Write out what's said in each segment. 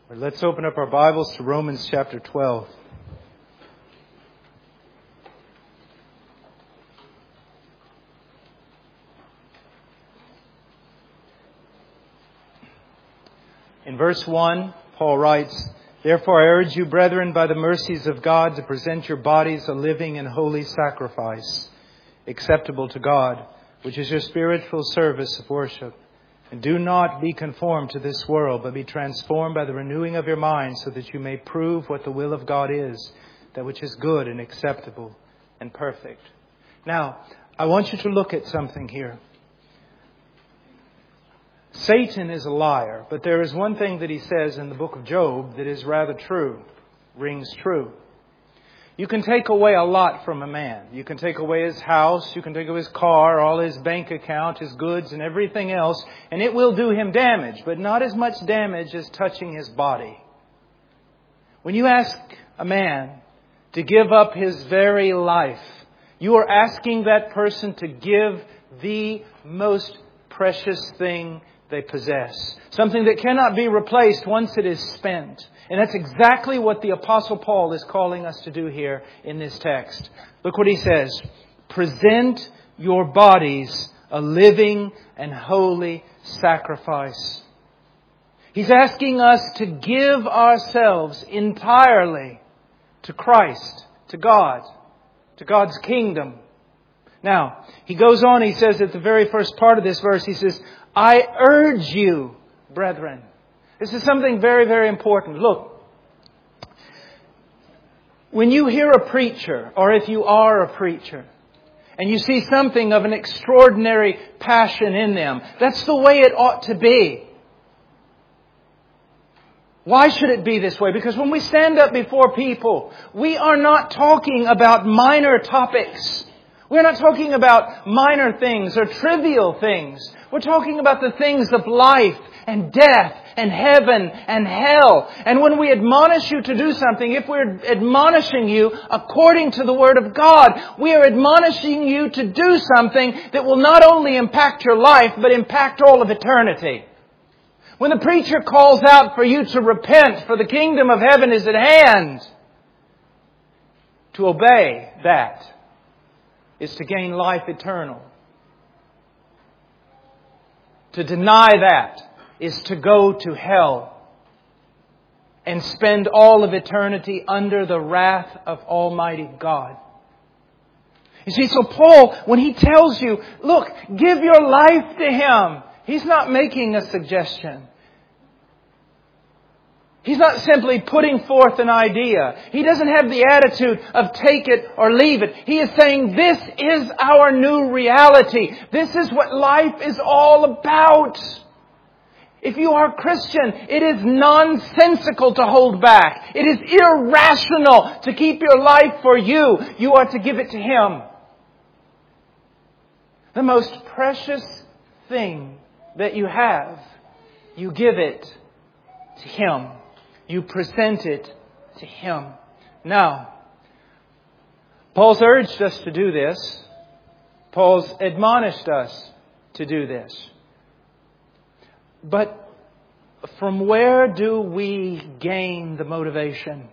Let's open up our Bibles to Romans chapter 12. In verse 1, Paul writes, "Therefore I urge you, brethren, by the mercies of God, to present your bodies a living and holy sacrifice, acceptable to God, which is your spiritual service of worship. And do not be conformed to this world, but be transformed by the renewing of your mind, so that you may prove what the will of God is, that which is good and acceptable and perfect." Now, I want you to look at something here. Satan is a liar, but there is one thing that he says in the book of Job that is rather true, rings true. You can take away a lot from a man. You can take away his house, you can take away his car, all his bank account, his goods and everything else, and it will do him damage, but not as much damage as touching his body. When you ask a man to give up his very life, you are asking that person to give the most precious thing they possess. Something that cannot be replaced once it is spent. And that's exactly what the Apostle Paul is calling us to do here in this text. Look what he says. Present your bodies a living and holy sacrifice. He's asking us to give ourselves entirely to Christ, to God, to God's kingdom. Now, he goes on, he says at the very first part of this verse, he says, "I urge you, brethren." This is something very, very important. Look, when you hear a preacher, or if you are a preacher, and you see something of an extraordinary passion in them, that's the way it ought to be. Why should it be this way? Because when we stand up before people, we are not talking about minor topics. We're not talking about minor things or trivial things. We're talking about the things of life and death and heaven and hell. And when we admonish you to do something, if we're admonishing you according to the Word of God, we are admonishing you to do something that will not only impact your life, but impact all of eternity. When the preacher calls out for you to repent, for the kingdom of heaven is at hand, to obey that is to gain life eternal. To deny that is to go to hell and spend all of eternity under the wrath of Almighty God. You see, so Paul, when he tells you, look, give your life to Him, he's not making a suggestion. He's not simply putting forth an idea. He doesn't have the attitude of take it or leave it. He is saying this is our new reality. This is what life is all about. If you are a Christian, it is nonsensical to hold back. It is irrational to keep your life for you. You are to give it to Him. The most precious thing that you have, you give it to Him. You present it to Him. Now, Paul's urged us to do this. Paul's admonished us to do this. But from where do we gain the motivation?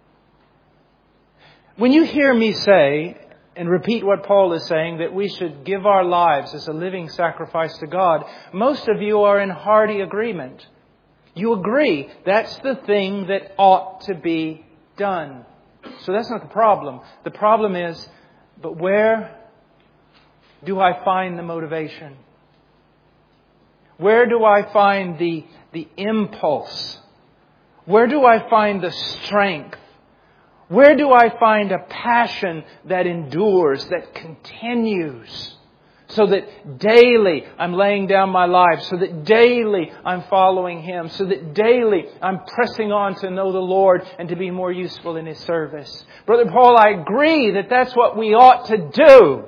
When you hear me say, and repeat what Paul is saying, that we should give our lives as a living sacrifice to God, most of you are in hearty agreement. You agree that's the thing that ought to be done. So that's not the problem. The problem is, but where do I find the motivation? Where do I find the impulse? Where do I find the strength? Where do I find a passion that endures, that continues? So that daily I'm laying down my life. So that daily I'm following Him. So that daily I'm pressing on to know the Lord and to be more useful in His service. Brother Paul, I agree that that's what we ought to do.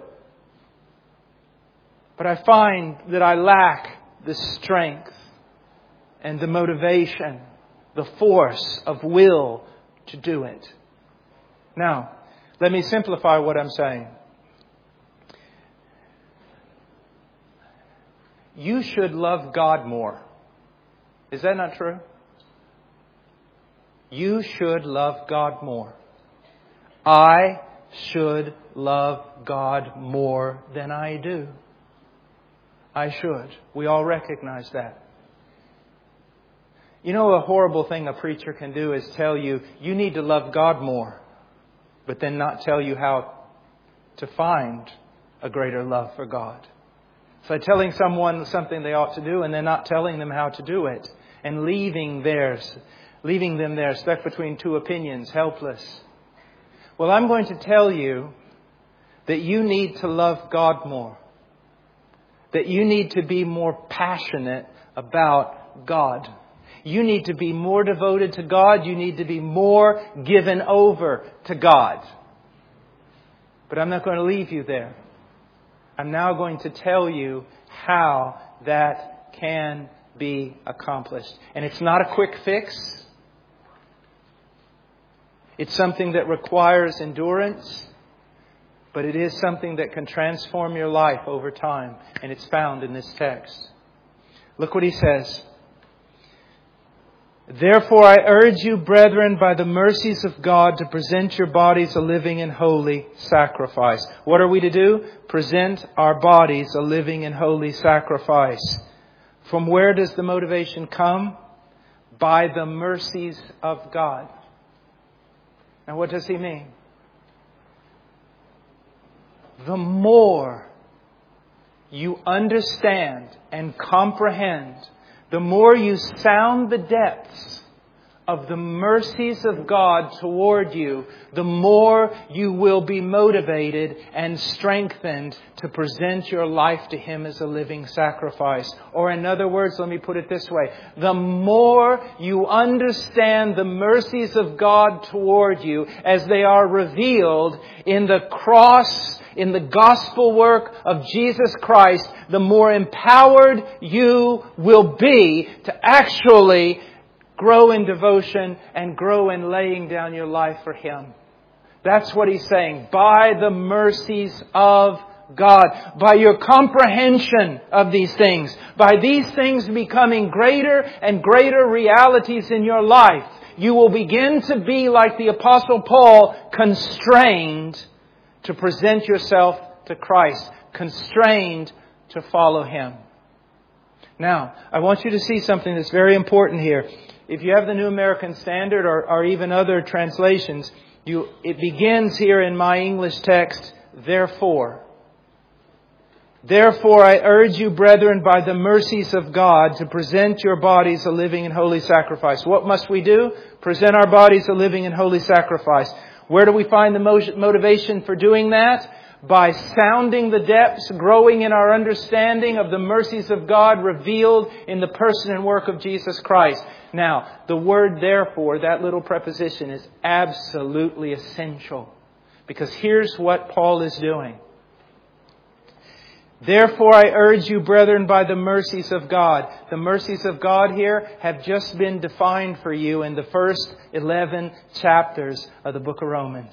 But I find that I lack the strength and the motivation, the force of will to do it. Now, let me simplify what I'm saying. You should love God more. Is that not true? You should love God more. I should love God more than I do. I should. We all recognize that. You know, a horrible thing a preacher can do is tell you, you need to love God more, but then not tell you how to find a greater love for God. It's like telling someone something they ought to do and then not telling them how to do it, and leaving them there stuck between two opinions, helpless. Well, I'm going to tell you that you need to love God more. That you need to be more passionate about God. You need to be more devoted to God. You need to be more given over to God. But I'm not going to leave you there. I'm now going to tell you how that can be accomplished. And it's not a quick fix. It's something that requires endurance, but it is something that can transform your life over time. And it's found in this text. Look what he says. Therefore I urge you, brethren, by the mercies of God, to present your bodies a living and holy sacrifice. What are we to do? Present our bodies a living and holy sacrifice. From where does the motivation come? By the mercies of God. Now, what does he mean? The more you understand and comprehend, the more you sound the depths of the mercies of God toward you, the more you will be motivated and strengthened to present your life to Him as a living sacrifice. Or in other words, let me put it this way. The more you understand the mercies of God toward you as they are revealed in the cross, in the gospel work of Jesus Christ, the more empowered you will be to actually grow in devotion and grow in laying down your life for Him. That's what he's saying. By the mercies of God, by your comprehension of these things, by these things becoming greater and greater realities in your life, you will begin to be like the Apostle Paul, constrained to present yourself to Christ, constrained to follow Him. Now, I want you to see something that's very important here. If you have the New American Standard or even other translations, it begins here in my English text, therefore. Therefore, I urge you, brethren, by the mercies of God, to present your bodies a living and holy sacrifice. What must we do? Present our bodies a living and holy sacrifice. Where do we find the motivation for doing that? By sounding the depths, growing in our understanding of the mercies of God revealed in the person and work of Jesus Christ. Now, the word therefore, that little preposition, is absolutely essential. Because here's what Paul is doing. Therefore I urge you, brethren, by the mercies of God. The mercies of God here have just been defined for you in the first 11 chapters of the book of Romans.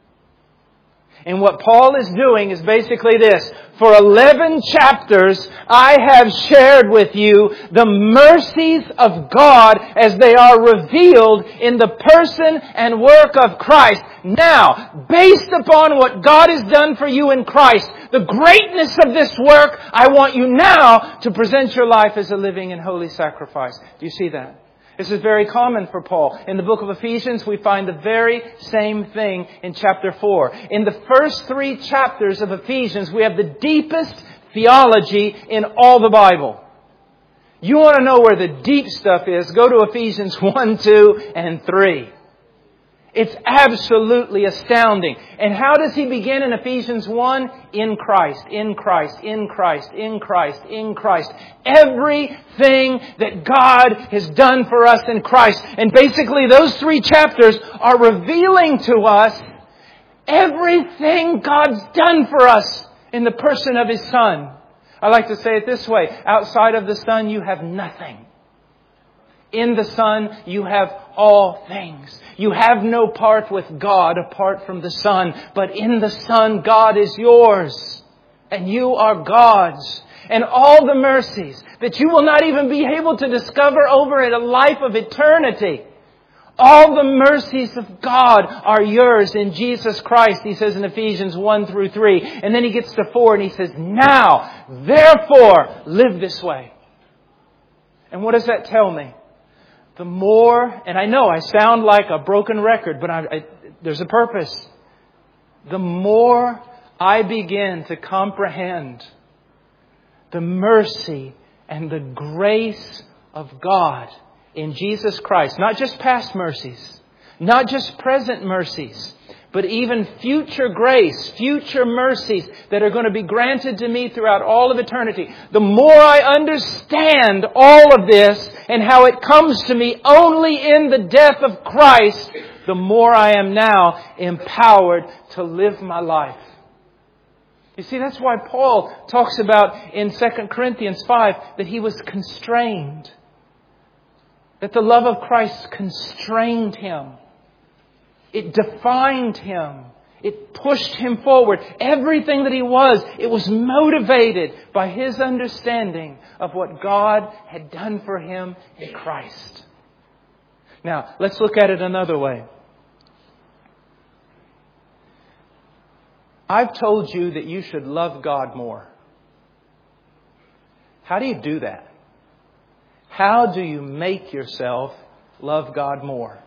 And what Paul is doing is basically this. For 11 chapters, I have shared with you the mercies of God as they are revealed in the person and work of Christ. Now, based upon what God has done for you in Christ, the greatness of this work, I want you now to present your life as a living and holy sacrifice. Do you see that? This is very common for Paul. In the book of Ephesians, we find the very same thing in chapter 4. In the first 3 chapters of Ephesians, we have the deepest theology in all the Bible. You want to know where the deep stuff is? Go to Ephesians 1, 2, and 3. It's absolutely astounding. And how does he begin in Ephesians 1? In Christ, in Christ, in Christ, in Christ, in Christ. Everything that God has done for us in Christ. And basically those 3 chapters are revealing to us everything God's done for us in the person of His Son. I like to say it this way. Outside of the Son, you have nothing. In the Son, you have all things. You have no part with God apart from the Son. But in the Son, God is yours. And you are God's. And all the mercies that you will not even be able to discover over a life of eternity. All the mercies of God are yours in Jesus Christ, he says in Ephesians 1 through 3. And then he gets to 4 and he says, now, therefore, live this way. And what does that tell me? The more, and I know I sound like a broken record, but there's a purpose. The more I begin to comprehend the mercy and the grace of God in Jesus Christ. Not just past mercies, not just present mercies, but even future grace, future mercies that are going to be granted to me throughout all of eternity. The more I understand all of this and how it comes to me only in the death of Christ, the more I am now empowered to live my life. You see, that's why Paul talks about in 2 Corinthians 5 that he was constrained. That the love of Christ constrained him. It defined him. It pushed him forward. Everything that he was, it was motivated by his understanding of what God had done for him in Christ. Now, let's look at it another way. I've told you that you should love God more. How do you do that? How do you make yourself love God more?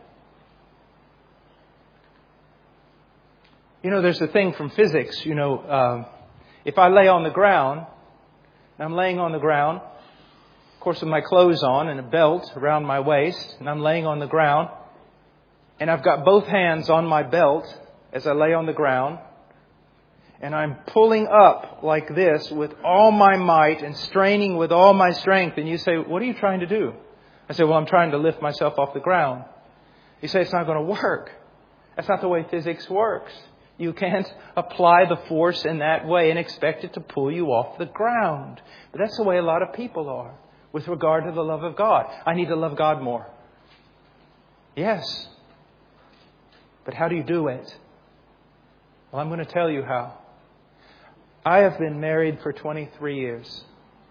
You know, there's a thing from physics, if I lay on the ground, and I'm laying on the ground, of course with my clothes on and a belt around my waist, and I'm laying on the ground, and I've got both hands on my belt as I lay on the ground, and I'm pulling up like this with all my might and straining with all my strength. And you say, what are you trying to do? I say, well, I'm trying to lift myself off the ground. You say, it's not going to work. That's not the way physics works. You can't apply the force in that way and expect it to pull you off the ground. But that's the way a lot of people are with regard to the love of God. I need to love God more. Yes. But how do you do it? Well, I'm going to tell you how. I have been married for 23 years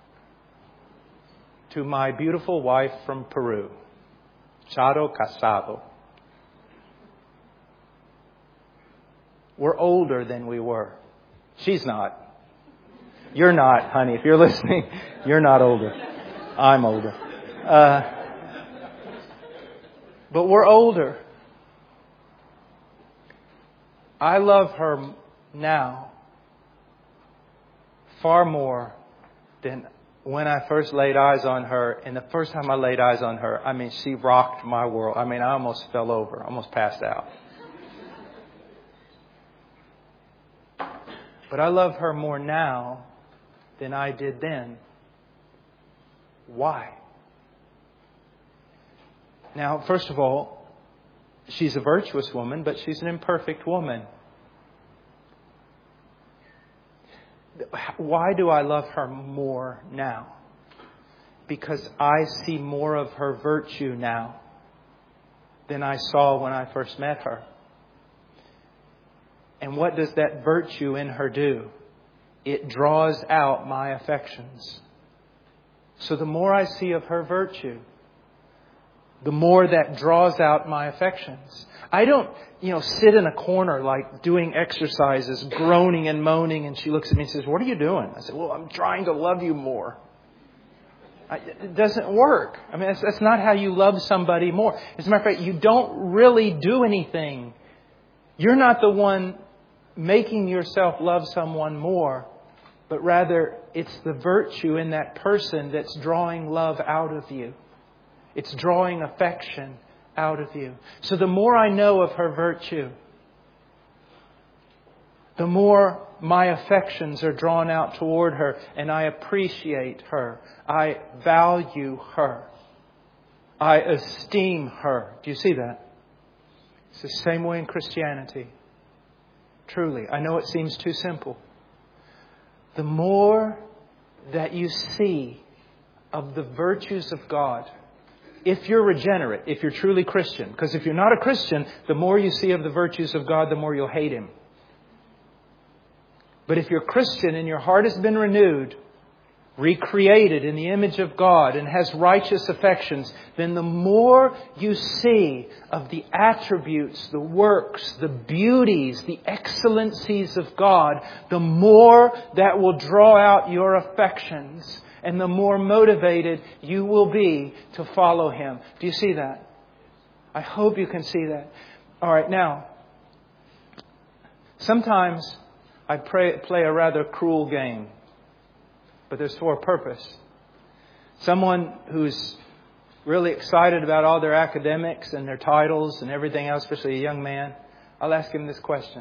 to my beautiful wife from Peru, Charo Casado. We're older than we were. She's not. You're not, honey. If you're listening, you're not older. I'm older. But we're older. I love her now far more than when I first laid eyes on her. And the first time I laid eyes on her, she rocked my world. I almost fell over, almost passed out. But I love her more now than I did then. Why? Now, first of all, she's a virtuous woman, but she's an imperfect woman. Why do I love her more now? Because I see more of her virtue now than I saw when I first met her. And what does that virtue in her do? It draws out my affections. So the more I see of her virtue, the more that draws out my affections. I don't, sit in a corner like doing exercises, groaning and moaning, and she looks at me and says, what are you doing? I said, well, I'm trying to love you more. It doesn't work. That's not how you love somebody more. As a matter of fact, you don't really do anything. You're not the one making yourself love someone more, but rather it's the virtue in that person that's drawing love out of you. It's drawing affection out of you. So the more I know of her virtue, the more my affections are drawn out toward her, and I appreciate her. I value her. I esteem her. Do you see that? It's the same way in Christianity. Truly, I know it seems too simple. The more that you see of the virtues of God, if you're regenerate, if you're truly Christian, because if you're not a Christian, the more you see of the virtues of God, the more you'll hate Him. But if you're Christian and your heart has been renewed, recreated in the image of God and has righteous affections, then the more you see of the attributes, the works, the beauties, the excellencies of God, the more that will draw out your affections and the more motivated you will be to follow Him. Do you see that? I hope you can see that. All right, now, sometimes I play a rather cruel game. But there's for a purpose. Someone who's really excited about all their academics and their titles and everything else, especially a young man, I'll ask him this question.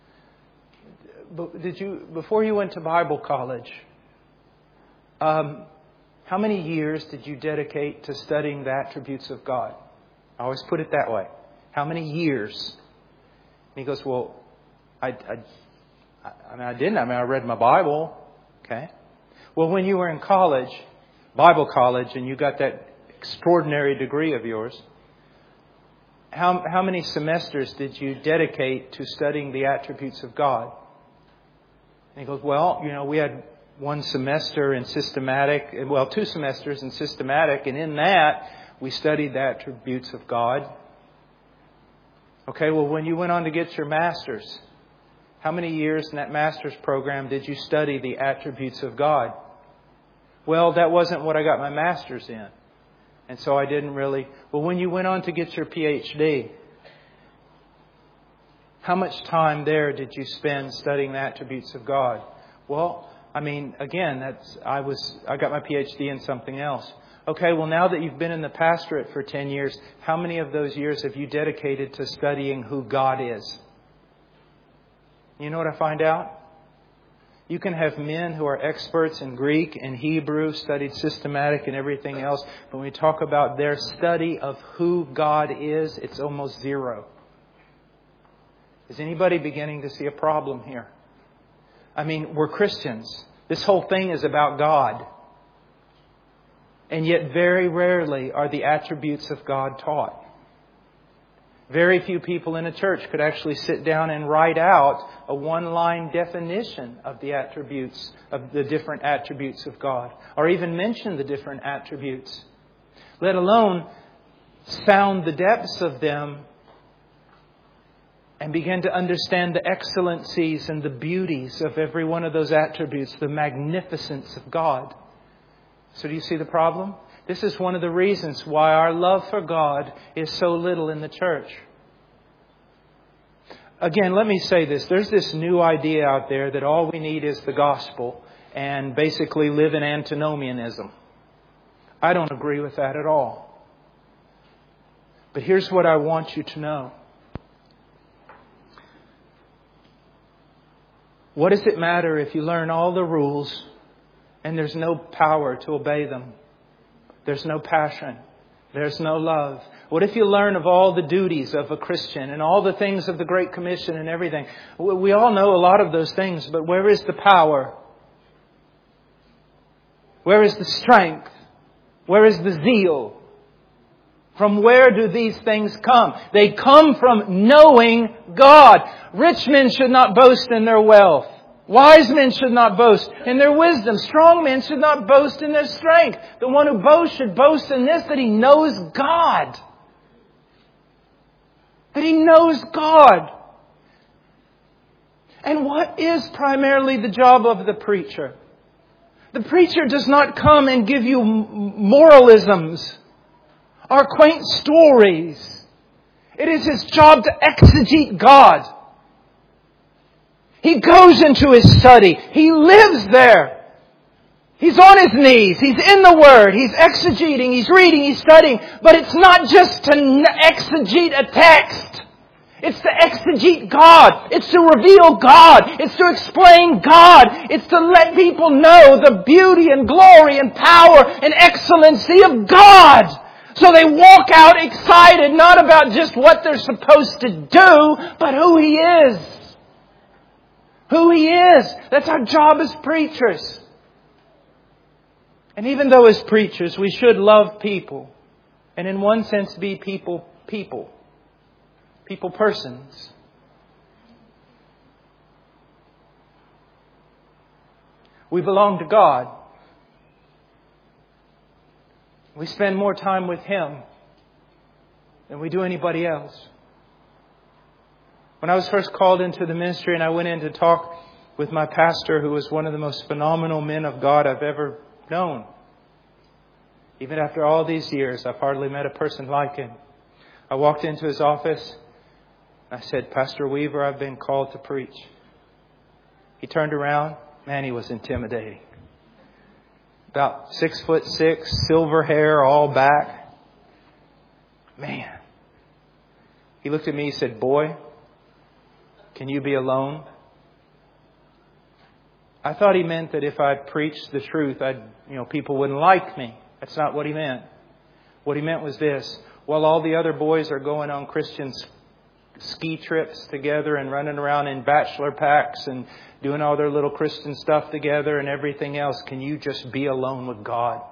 Before you went to Bible college, how many years did you dedicate to studying the attributes of God? I always put it that way. How many years? And he goes, well, I didn't. I read my Bible. Okay. Well, when you were in college, Bible college, and you got that extraordinary degree of yours, how many semesters did you dedicate to studying the attributes of God? And he goes, well, we had 1 semester in systematic, 2 semesters in systematic, and in that we studied the attributes of God. Okay, well, when you went on to get your master's, how many years in that master's program did you study the attributes of God? Well, that wasn't what I got my master's in. And so I didn't really... Well, when you went on to get your PhD, how much time there did you spend studying the attributes of God? Well, again, I got my PhD in something else. Okay, well, now that you've been in the pastorate for 10 years, how many of those years have you dedicated to studying who God is? You know what I find out? You can have men who are experts in Greek and Hebrew, studied systematic and everything else. But when we talk about their study of who God is, it's almost zero. Is anybody beginning to see a problem here? We're Christians. This whole thing is about God. And yet very rarely are the attributes of God taught. Very few people in a church could actually sit down and write out a 1-line definition of the attributes, of the different attributes of God, or even mention the different attributes, let alone sound the depths of them and begin to understand the excellencies and the beauties of every one of those attributes, the magnificence of God. So do you see the problem? This is one of the reasons why our love for God is so little in the church. Again, let me say this. There's this new idea out there that all we need is the gospel and basically live in antinomianism. I don't agree with that at all. But here's what I want you to know. What does it matter if you learn all the rules and there's no power to obey them? There's no passion. There's no love. What if you learn of all the duties of a Christian and all the things of the Great Commission and everything? We all know a lot of those things, but where is the power? Where is the strength? Where is the zeal? From where do these things come? They come from knowing God. Rich men should not boast in their wealth. Wise men should not boast in their wisdom. Strong men should not boast in their strength. The one who boasts should boast in this, that he knows God. That he knows God. And what is primarily the job of the preacher? The preacher does not come and give you moralisms or quaint stories. It is his job to exegete God. He goes into his study. He lives there. He's on his knees. He's in the Word. He's exegeting. He's reading. He's studying. But it's not just to exegete a text. It's to exegete God. It's to reveal God. It's to explain God. It's to let people know the beauty and glory and power and excellency of God. So they walk out excited, not about just what they're supposed to do, but who He is. Who He is. That's our job as preachers. And even though as preachers we should love people, and in one sense be people persons, we belong to God. We spend more time with Him than we do anybody else. When I was first called into the ministry and I went in to talk with my pastor, who was one of the most phenomenal men of God I've ever known. Even after all these years, I've hardly met a person like him. I walked into his office. I said, Pastor Weaver, I've been called to preach. He turned around. Man, he was intimidating. About 6'6", silver hair, all back. Man. He looked at me, he said, boy, can you be alone? I thought he meant that if I preached the truth, people wouldn't like me. That's not what he meant. What he meant was this. While all the other boys are going on Christian ski trips together and running around in bachelor packs and doing all their little Christian stuff together and everything else, can you just be alone with God?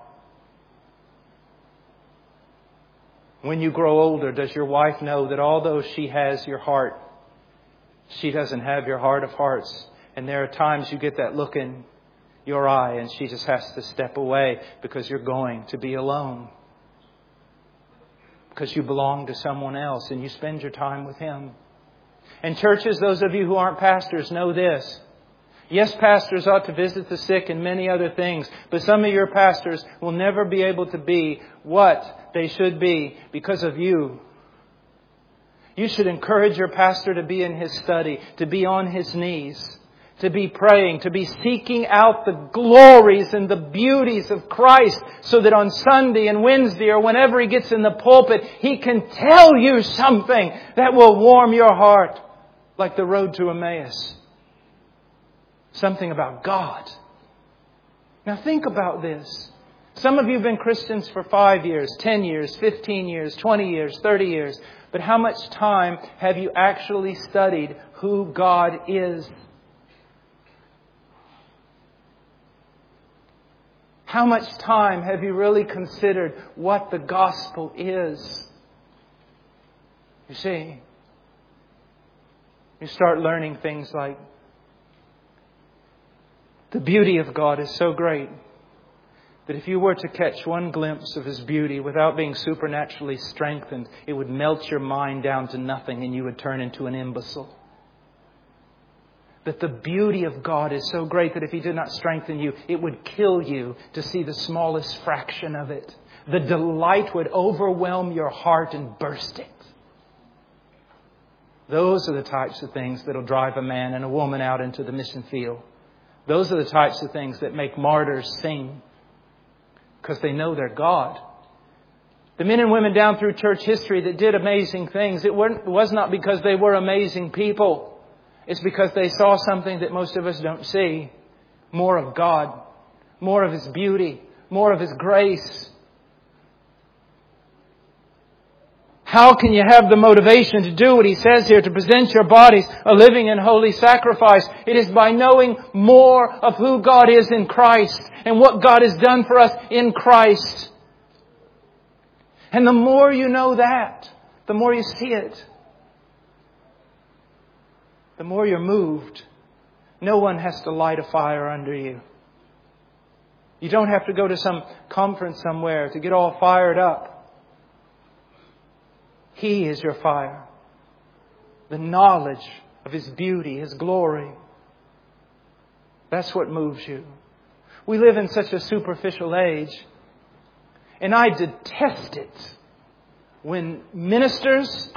When you grow older, does your wife know that although she has your heart, she doesn't have your heart of hearts? And there are times you get that look in your eye and she just has to step away because you're going to be alone. Because you belong to someone else and you spend your time with Him. And churches, those of you who aren't pastors, know this. Yes, pastors ought to visit the sick and many other things. But some of your pastors will never be able to be what they should be because of you. You should encourage your pastor to be in his study, to be on his knees, to be praying, to be seeking out the glories and the beauties of Christ so that on Sunday and Wednesday or whenever he gets in the pulpit, he can tell you something that will warm your heart like the road to Emmaus. Something about God. Now think about this. Some of you have been Christians for 5 years, 10 years, 15 years, 20 years, 30 years. But how much time have you actually studied who God is? How much time have you really considered what the gospel is? You see, you start learning things like the beauty of God is so great that if you were to catch one glimpse of His beauty without being supernaturally strengthened, it would melt your mind down to nothing and you would turn into an imbecile. That the beauty of God is so great that if He did not strengthen you, it would kill you to see the smallest fraction of it. The delight would overwhelm your heart and burst it. Those are the types of things that will drive a man and a woman out into the mission field. Those are the types of things that make martyrs sing because they know their God. The men and women down through church history that did amazing things, it was not because they were amazing people. It's because they saw something that most of us don't see. More of God. More of His beauty. More of His grace. How can you have the motivation to do what He says here, to present your bodies a living and holy sacrifice? It is by knowing more of who God is in Christ and what God has done for us in Christ. And the more you know that, the more you see it. The more you're moved. No one has to light a fire under you. You don't have to go to some conference somewhere to get all fired up. He is your fire. The knowledge of His beauty, His glory. That's what moves you. We live in such a superficial age. And I detest it when ministers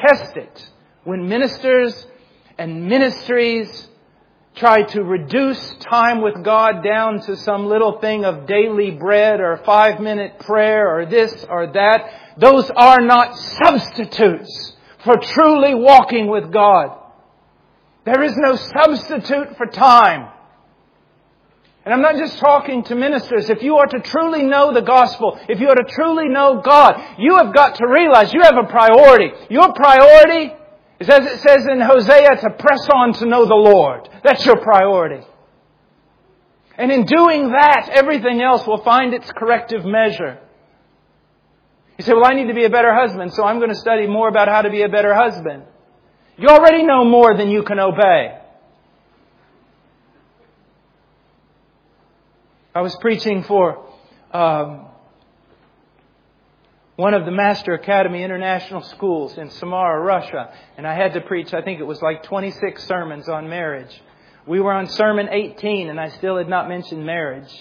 and ministries try to reduce time with God down to some little thing of daily bread or 5-minute prayer or this or that. Those are not substitutes for truly walking with God. There is no substitute for time. And I'm not just talking to ministers. If you are to truly know the gospel, if you are to truly know God, you have got to realize you have a priority. Your priority is, as it says in Hosea, to press on to know the Lord. That's your priority. And in doing that, everything else will find its corrective measure. You say, well, I need to be a better husband, so I'm going to study more about how to be a better husband. You already know more than you can obey. I was preaching for one of the Master Academy International Schools in Samara, Russia. And I had to preach, I think it was like 26 sermons on marriage. We were on sermon 18 and I still had not mentioned marriage.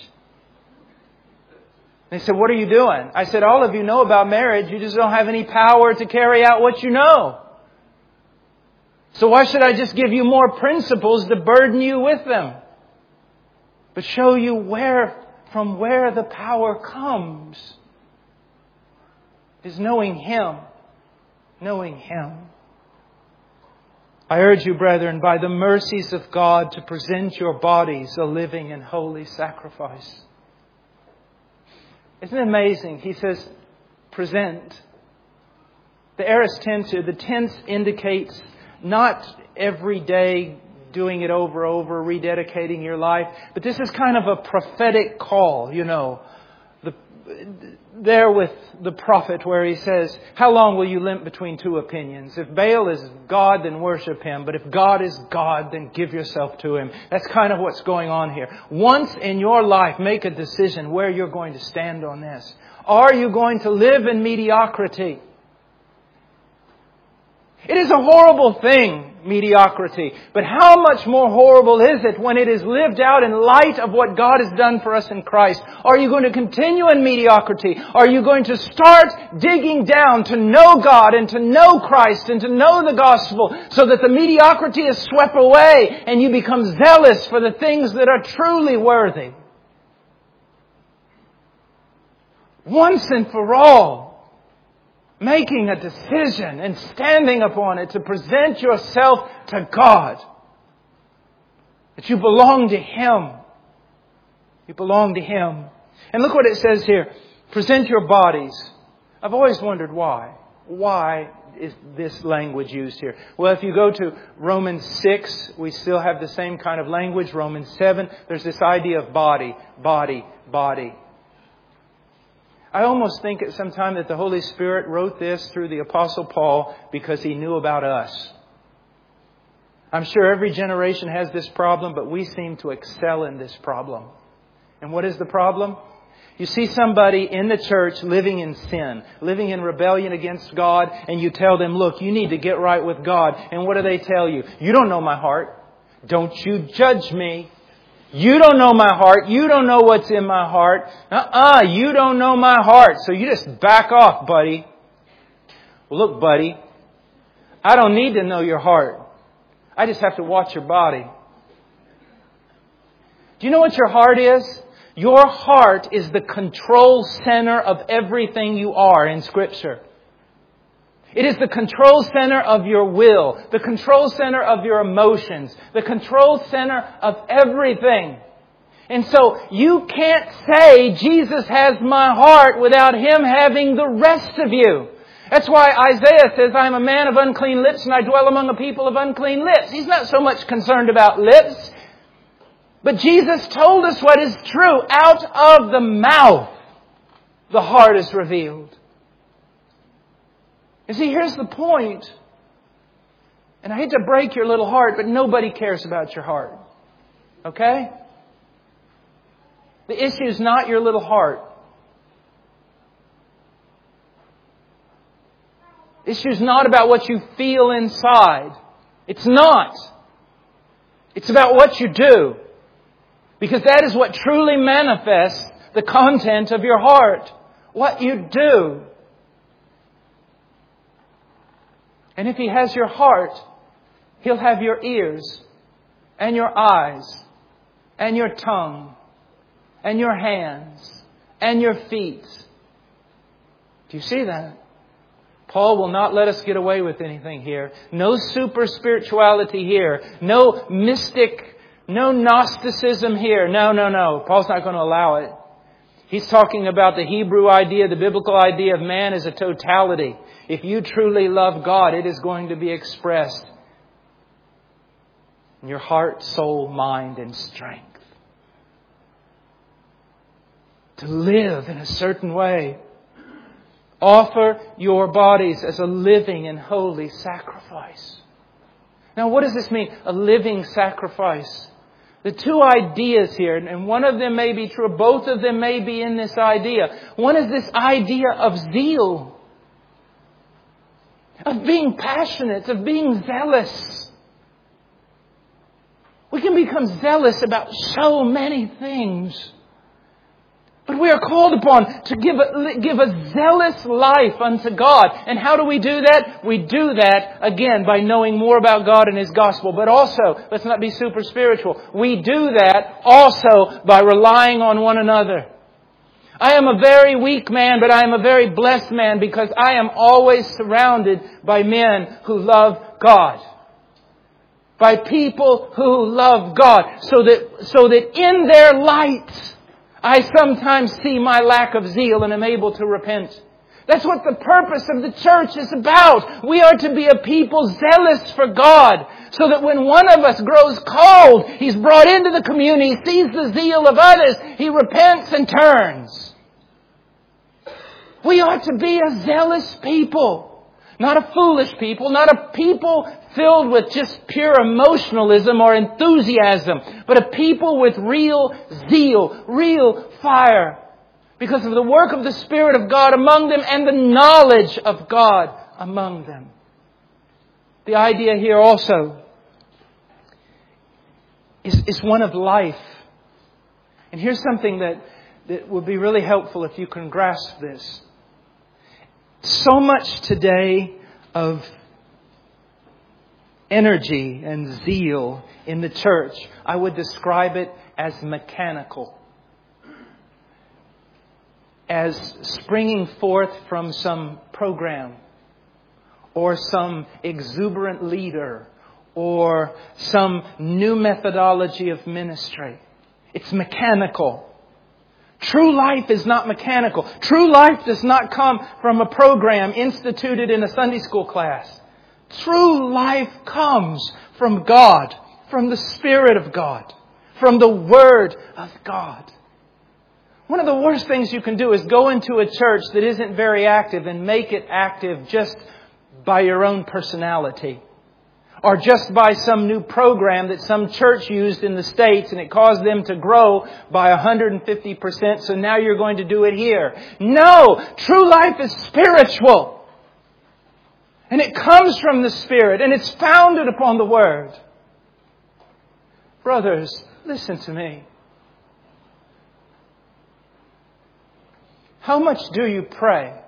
They said, what are you doing? I said, all of you know about marriage. You just don't have any power to carry out what you know. So why should I just give you more principles to burden you with them? But show you from where the power comes. Is knowing Him. Knowing Him. I urge you, brethren, by the mercies of God, to present your bodies a living and holy sacrifice. Isn't it amazing? He says, present. The aorist tense, the tense indicates not every day doing it over, rededicating your life. But this is kind of a prophetic call, you know. There with the prophet where he says, how long will you limp between two opinions? If Baal is God, then worship him. But if God is God, then give yourself to Him. That's kind of what's going on here. Once in your life, make a decision where you're going to stand on this. Are you going to live in mediocrity? It is a horrible thing, mediocrity. But how much more horrible is it when it is lived out in light of what God has done for us in Christ? Are you going to continue in mediocrity? Are you going to start digging down to know God and to know Christ and to know the gospel so that the mediocrity is swept away and you become zealous for the things that are truly worthy? Once and for all. Making a decision and standing upon it to present yourself to God. That you belong to Him. You belong to Him. And look what it says here. Present your bodies. I've always wondered why. Why is this language used here? Well, if you go to Romans 6, we still have the same kind of language. Romans 7, there's this idea of body, body, body. I almost think at some time that the Holy Spirit wrote this through the Apostle Paul because he knew about us. I'm sure every generation has this problem, but we seem to excel in this problem. And what is the problem? You see somebody in the church living in sin, living in rebellion against God, and you tell them, look, you need to get right with God. And what do they tell you? You don't know my heart. Don't you judge me. You don't know my heart. You don't know what's in my heart. You don't know my heart. So you just back off, buddy. Well, look, buddy, I don't need to know your heart. I just have to watch your body. Do you know what your heart is? Your heart is the control center of everything you are in Scripture. It is the control center of your will, the control center of your emotions, the control center of everything. And so you can't say Jesus has my heart without Him having the rest of you. That's why Isaiah says, I am a man of unclean lips and I dwell among a people of unclean lips. He's not so much concerned about lips. But Jesus told us what is true. Out of the mouth, the heart is revealed. You see, here's the point. And I hate to break your little heart, but nobody cares about your heart. Okay? The issue is not your little heart. The issue is not about what you feel inside. It's not. It's about what you do. Because that is what truly manifests the content of your heart. What you do. And if He has your heart, He'll have your ears and your eyes and your tongue and your hands and your feet. Do you see that? Paul will not let us get away with anything here. No super spirituality here. No mystic, no Gnosticism here. No. Paul's not going to allow it. He's talking about the Hebrew idea, the biblical idea of man as a totality. If you truly love God, it is going to be expressed in your heart, soul, mind, and strength. To live in a certain way. Offer your bodies as a living and holy sacrifice. Now, what does this mean? A living sacrifice. The two ideas here, and one of them may be true, both of them may be in this idea. One is this idea of zeal, of being passionate, of being zealous. We can become zealous about so many things. But we are called upon to give a zealous life unto God. And how do we do that? We do that, again, by knowing more about God and His gospel. But also, let's not be super spiritual. We do that also by relying on one another. I am a very weak man, but I am a very blessed man because I am always surrounded by men who love God. By people who love God. So that in their light, I sometimes see my lack of zeal and am able to repent. That's what the purpose of the church is about. We are to be a people zealous for God. So that when one of us grows cold, he's brought into the community, sees the zeal of others, he repents and turns. We are to be a zealous people. Not a foolish people, not a people filled with just pure emotionalism or enthusiasm, but a people with real zeal, real fire, because of the work of the Spirit of God among them and the knowledge of God among them. The idea here also is one of life. And here's something that would be really helpful if you can grasp this. So much today of energy and zeal in the church, I would describe it as mechanical. As springing forth from some program or some exuberant leader or some new methodology of ministry. It's mechanical. True life is not mechanical. True life does not come from a program instituted in a Sunday school class. True life comes from God, from the Spirit of God, from the Word of God. One of the worst things you can do is go into a church that isn't very active and make it active just by your own personality. Or just by some new program that some church used in the States and it caused them to grow by 150%, so now you're going to do it here. No! True life is spiritual. And it comes from the Spirit and it's founded upon the Word. Brothers, listen to me. How much do you pray?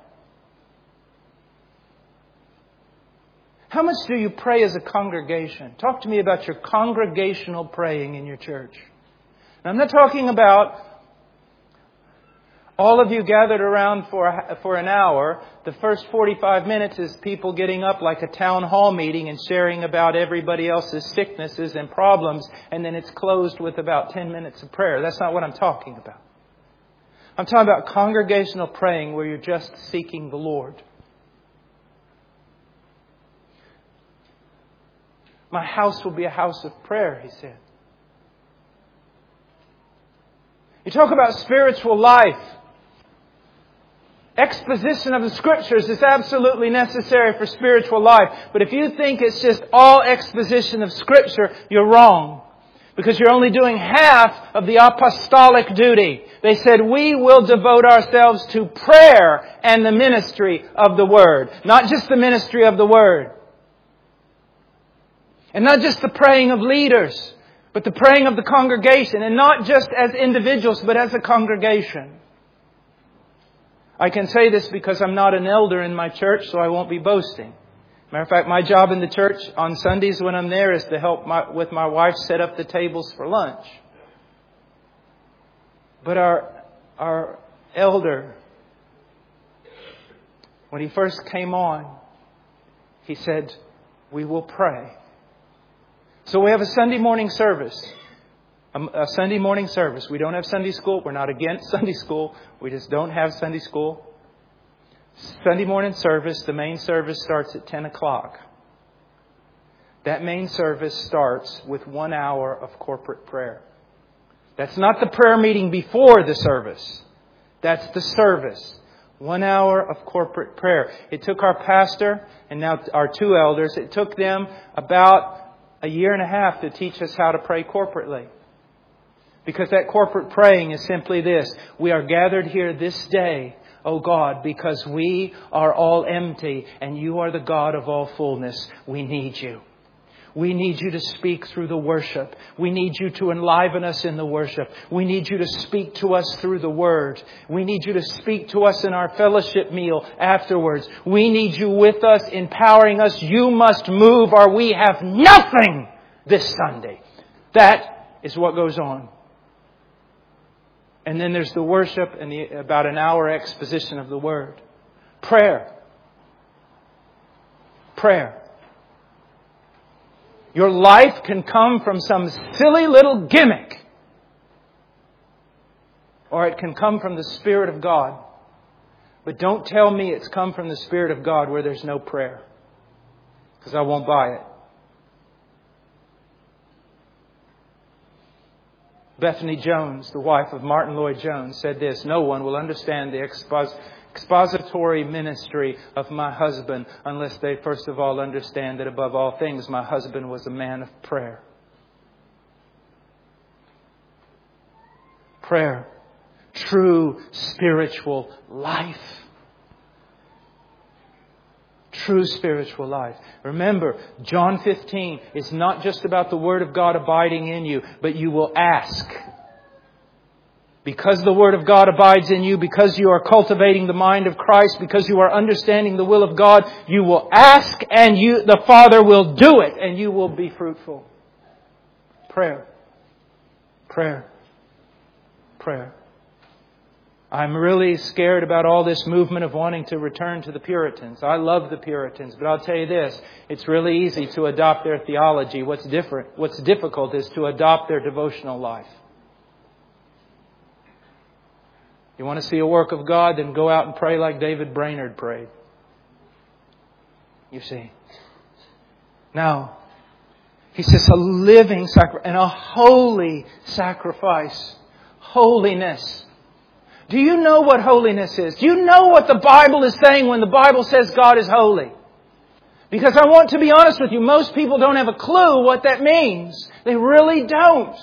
How much do you pray as a congregation? Talk to me about your congregational praying in your church. Now, I'm not talking about all of you gathered around for an hour. The first 45 minutes is people getting up like a town hall meeting and sharing about everybody else's sicknesses and problems. And then it's closed with about 10 minutes of prayer. That's not what I'm talking about. I'm talking about congregational praying where you're just seeking the Lord. My house will be a house of prayer, He said. You talk about spiritual life. Exposition of the Scriptures is absolutely necessary for spiritual life. But if you think it's just all exposition of Scripture, you're wrong. Because you're only doing half of the apostolic duty. They said, we will devote ourselves to prayer and the ministry of the Word. Not just the ministry of the Word. And not just the praying of leaders, but the praying of the congregation. And not just as individuals, but as a congregation. I can say this because I'm not an elder in my church, so I won't be boasting. Matter of fact, my job in the church on Sundays when I'm there is to help with my wife set up the tables for lunch. But our elder, when he first came on, he said, we will pray. So we have a Sunday morning service. A Sunday morning service. We don't have Sunday school. We're not against Sunday school. We just don't have Sunday school. Sunday morning service, the main service starts at 10 o'clock. That main service starts with 1 hour of corporate prayer. That's not the prayer meeting before the service. That's the service. 1 hour of corporate prayer. It took our pastor and now our two elders, it took them about a year and a half to teach us how to pray corporately. Because that corporate praying is simply this: we are gathered here this day, O God, because we are all empty and You are the God of all fullness. We need You. We need You to speak through the worship. We need You to enliven us in the worship. We need You to speak to us through the Word. We need You to speak to us in our fellowship meal afterwards. We need You with us, empowering us. You must move or we have nothing this Sunday. That is what goes on. And then there's the worship and the about an hour exposition of the Word. Prayer. Prayer. Your life can come from some silly little gimmick. Or it can come from the Spirit of God. But don't tell me it's come from the Spirit of God where there's no prayer. Because I won't buy it. Bethany Jones, the wife of Martin Lloyd-Jones, said this: no one will understand the expository ministry of my husband unless they first of all understand that above all things my husband was a man of prayer. Prayer. True spiritual life. True spiritual life. Remember, John 15 is not just about the Word of God abiding in you, but you will ask. Because the Word of God abides in you, because you are cultivating the mind of Christ, because you are understanding the will of God, you will ask and the Father will do it and you will be fruitful. Prayer. Prayer. Prayer. I'm really scared about all this movement of wanting to return to the Puritans. I love the Puritans, but I'll tell you this, it's really easy to adopt their theology. What's difficult is to adopt their devotional life. You want to see a work of God, then go out and pray like David Brainerd prayed. You see. Now, he says a living sacrifice and a holy sacrifice. Holiness. Do you know what holiness is? Do you know what the Bible is saying when the Bible says God is holy? Because I want to be honest with you, most people don't have a clue what that means. They really don't.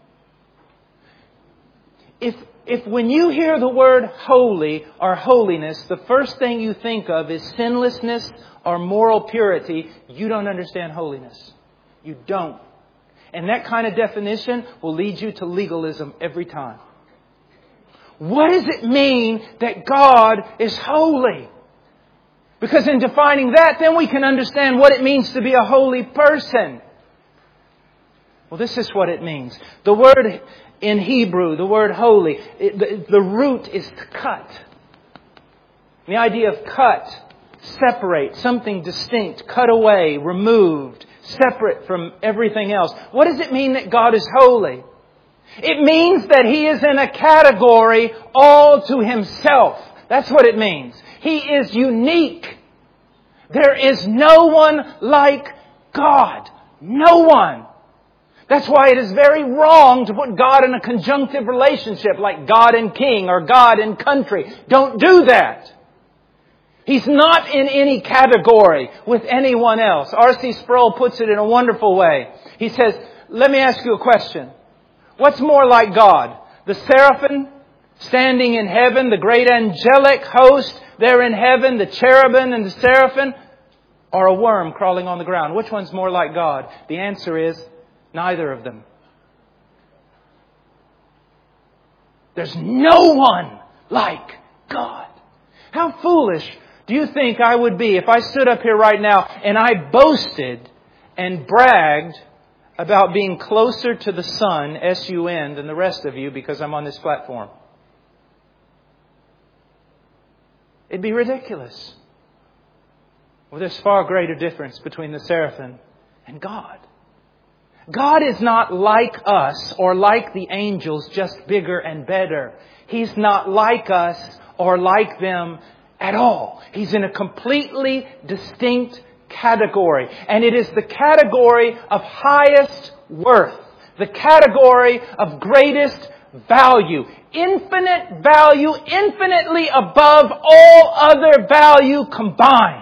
If when you hear the word holy or holiness, the first thing you think of is sinlessness or moral purity, you don't understand holiness. You don't. And that kind of definition will lead you to legalism every time. What does it mean that God is holy? Because in defining that, then we can understand what it means to be a holy person. Well, this is what it means. The word in Hebrew, the word holy, the root is to cut. The idea of cut, separate, something distinct, cut away, removed, separate from everything else. What does it mean that God is holy? It means that He is in a category all to Himself. That's what it means. He is unique. There is no one like God. No one. That's why it is very wrong to put God in a conjunctive relationship like God and King or God and country. Don't do that. He's not in any category with anyone else. R.C. Sproul puts it in a wonderful way. He says, let me ask you a question. What's more like God? The seraphim standing in heaven, the great angelic host there in heaven, the cherubim and the seraphim, or a worm crawling on the ground? Which one's more like God? The answer is neither of them. There's no one like God. How foolish do you think I would be if I stood up here right now and I boasted and bragged about being closer to the Son, S-U-N, than the rest of you because I'm on this platform? It'd be ridiculous. Well, there's far greater difference between the seraphim and God. God is not like us or like the angels, just bigger and better. He's not like us or like them at all. He's in a completely distinct category. And it is the category of highest worth. The category of greatest value. Infinite value, infinitely above all other value combined.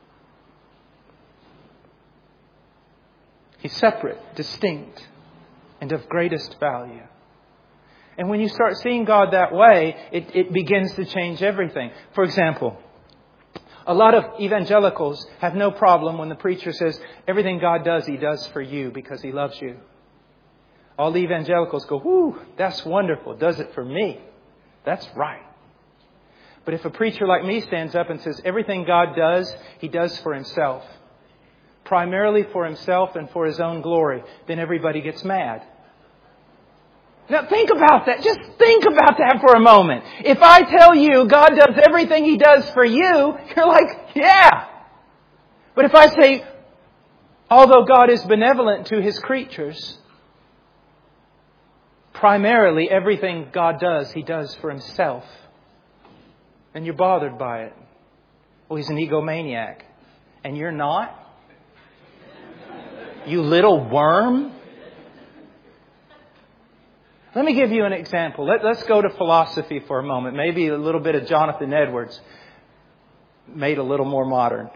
He's separate, distinct. and of greatest value. And when you start seeing God that way, it begins to change everything. For example, a lot of evangelicals have no problem when the preacher says, everything God does, He does for you because He loves you. All the evangelicals go, whoo, that's wonderful. Does it for me. That's right. But if a preacher like me stands up and says, everything God does, He does for Himself, primarily for Himself and for His own glory, then everybody gets mad. Now think about that. Just think about that for a moment. If I tell you God does everything He does for you, you're like, yeah. But if I say, although God is benevolent to His creatures, primarily everything God does, He does for Himself. And you're bothered by it. Well, He's an egomaniac. And you're not? You little worm? Let me give you an example. Let's go to philosophy for a moment. Maybe a little bit of Jonathan Edwards made a little more modern.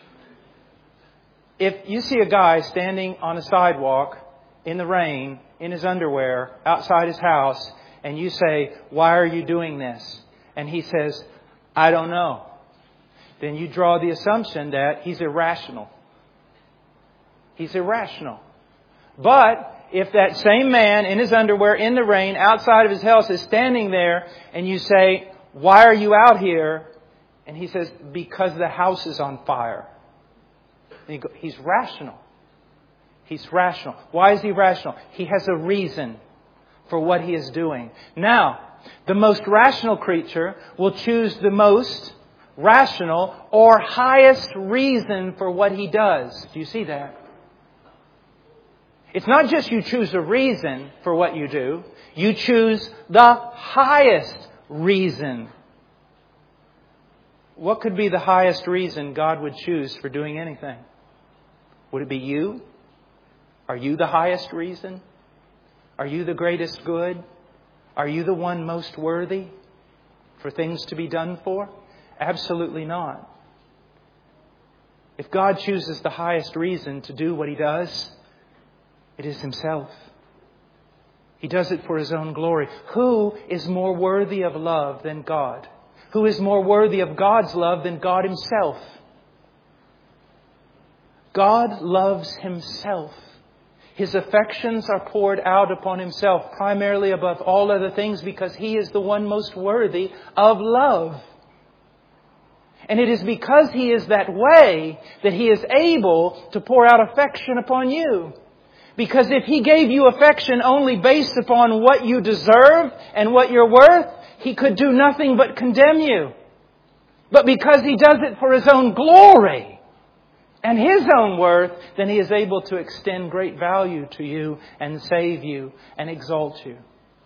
If you see a guy standing on a sidewalk in the rain, in his underwear, outside his house, and you say, why are you doing this? And he says, I don't know. Then you draw the assumption that he's irrational. He's irrational. But if that same man in his underwear, in the rain, outside of his house is standing there and you say, why are you out here? And he says, because the house is on fire. And he's rational. He's rational. Why is he rational? He has a reason for what he is doing. Now, the most rational creature will choose the most rational or highest reason for what he does. Do you see that? It's not just you choose a reason for what you do. You choose the highest reason. What could be the highest reason God would choose for doing anything? Would it be you? Are you the highest reason? Are you the greatest good? Are you the one most worthy for things to be done for? Absolutely not. If God chooses the highest reason to do what He does, it is Himself. He does it for His own glory. Who is more worthy of love than God? Who is more worthy of God's love than God Himself? God loves Himself. His affections are poured out upon Himself, primarily above all other things, because He is the one most worthy of love. And it is because He is that way that He is able to pour out affection upon you. Because if He gave you affection only based upon what you deserve and what you're worth, He could do nothing but condemn you. But because He does it for His own glory and His own worth, then He is able to extend great value to you and save you and exalt you.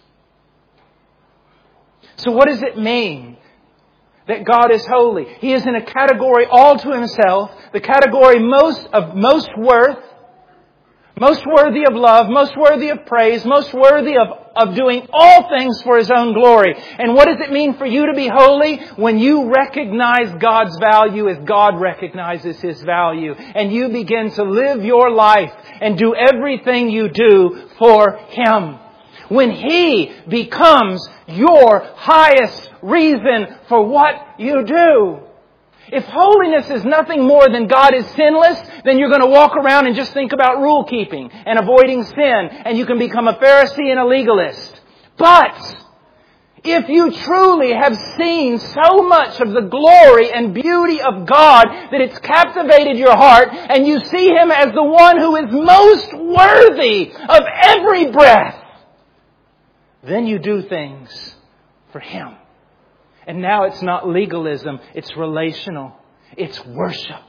So what does it mean that God is holy? He is in a category all to Himself, the category most worth, most worthy of love, most worthy of praise, most worthy of doing all things for His own glory. And what does it mean for you to be holy? When you recognize God's value as God recognizes His value. And you begin to live your life and do everything you do for Him. When He becomes your highest reason for what you do. If holiness is nothing more than God is sinless, then you're going to walk around and just think about rule keeping and avoiding sin, and you can become a Pharisee and a legalist. But if you truly have seen so much of the glory and beauty of God that it's captivated your heart, and you see Him as the one who is most worthy of every breath, then you do things for Him. And now it's not legalism, it's relational. It's worship.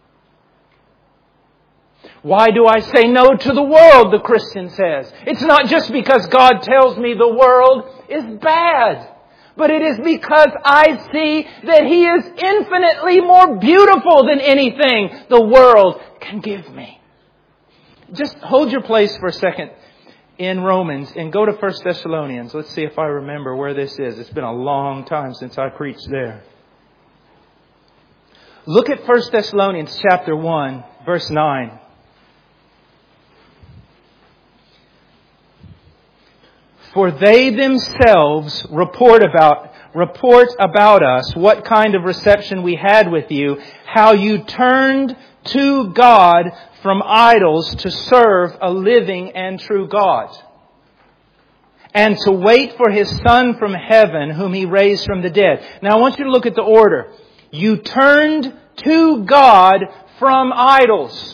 Why do I say no to the world, the Christian says? It's not just because God tells me the world is bad. But it is because I see that He is infinitely more beautiful than anything the world can give me. Just hold your place for a second in Romans and go to 1 Thessalonians. Let's see if I remember where this is. It's been a long time since I preached there. Look at 1 Thessalonians chapter 1, verse 9. For they themselves report about us what kind of reception we had with you, how you turned to God from idols to serve a living and true God, and to wait for His Son from heaven, whom He raised from the dead. Now I want you to look at the order. You turned to God from idols.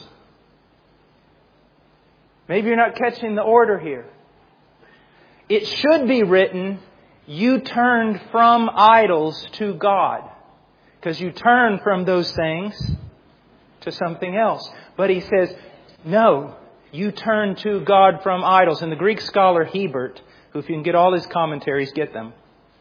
Maybe you're not catching the order here. It should be written, you turned from idols to God. Because you turn from those things to something else. But he says, no, you turn to God from idols. And the Greek scholar Hebert, who if you can get all his commentaries, get them.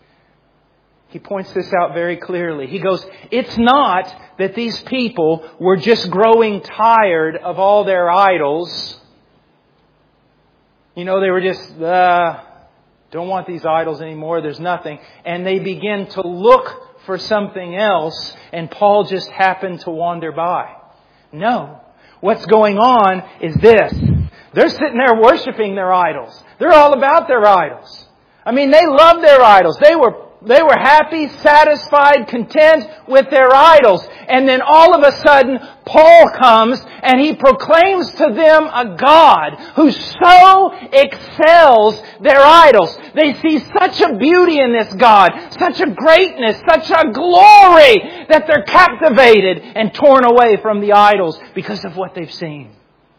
He points this out very clearly. He goes, it's not that these people were just growing tired of all their idols. You know, they were just, don't want these idols anymore. There's nothing. And they begin to look for something else. And Paul just happened to wander by. No. What's going on is this. They're sitting there worshiping their idols. They're all about their idols. I mean, they love their idols. They were happy, satisfied, content with their idols. And then all of a sudden, Paul comes and he proclaims to them a God who so excels their idols. They see such a beauty in this God, such a greatness, such a glory, that they're captivated and torn away from the idols because of what they've seen.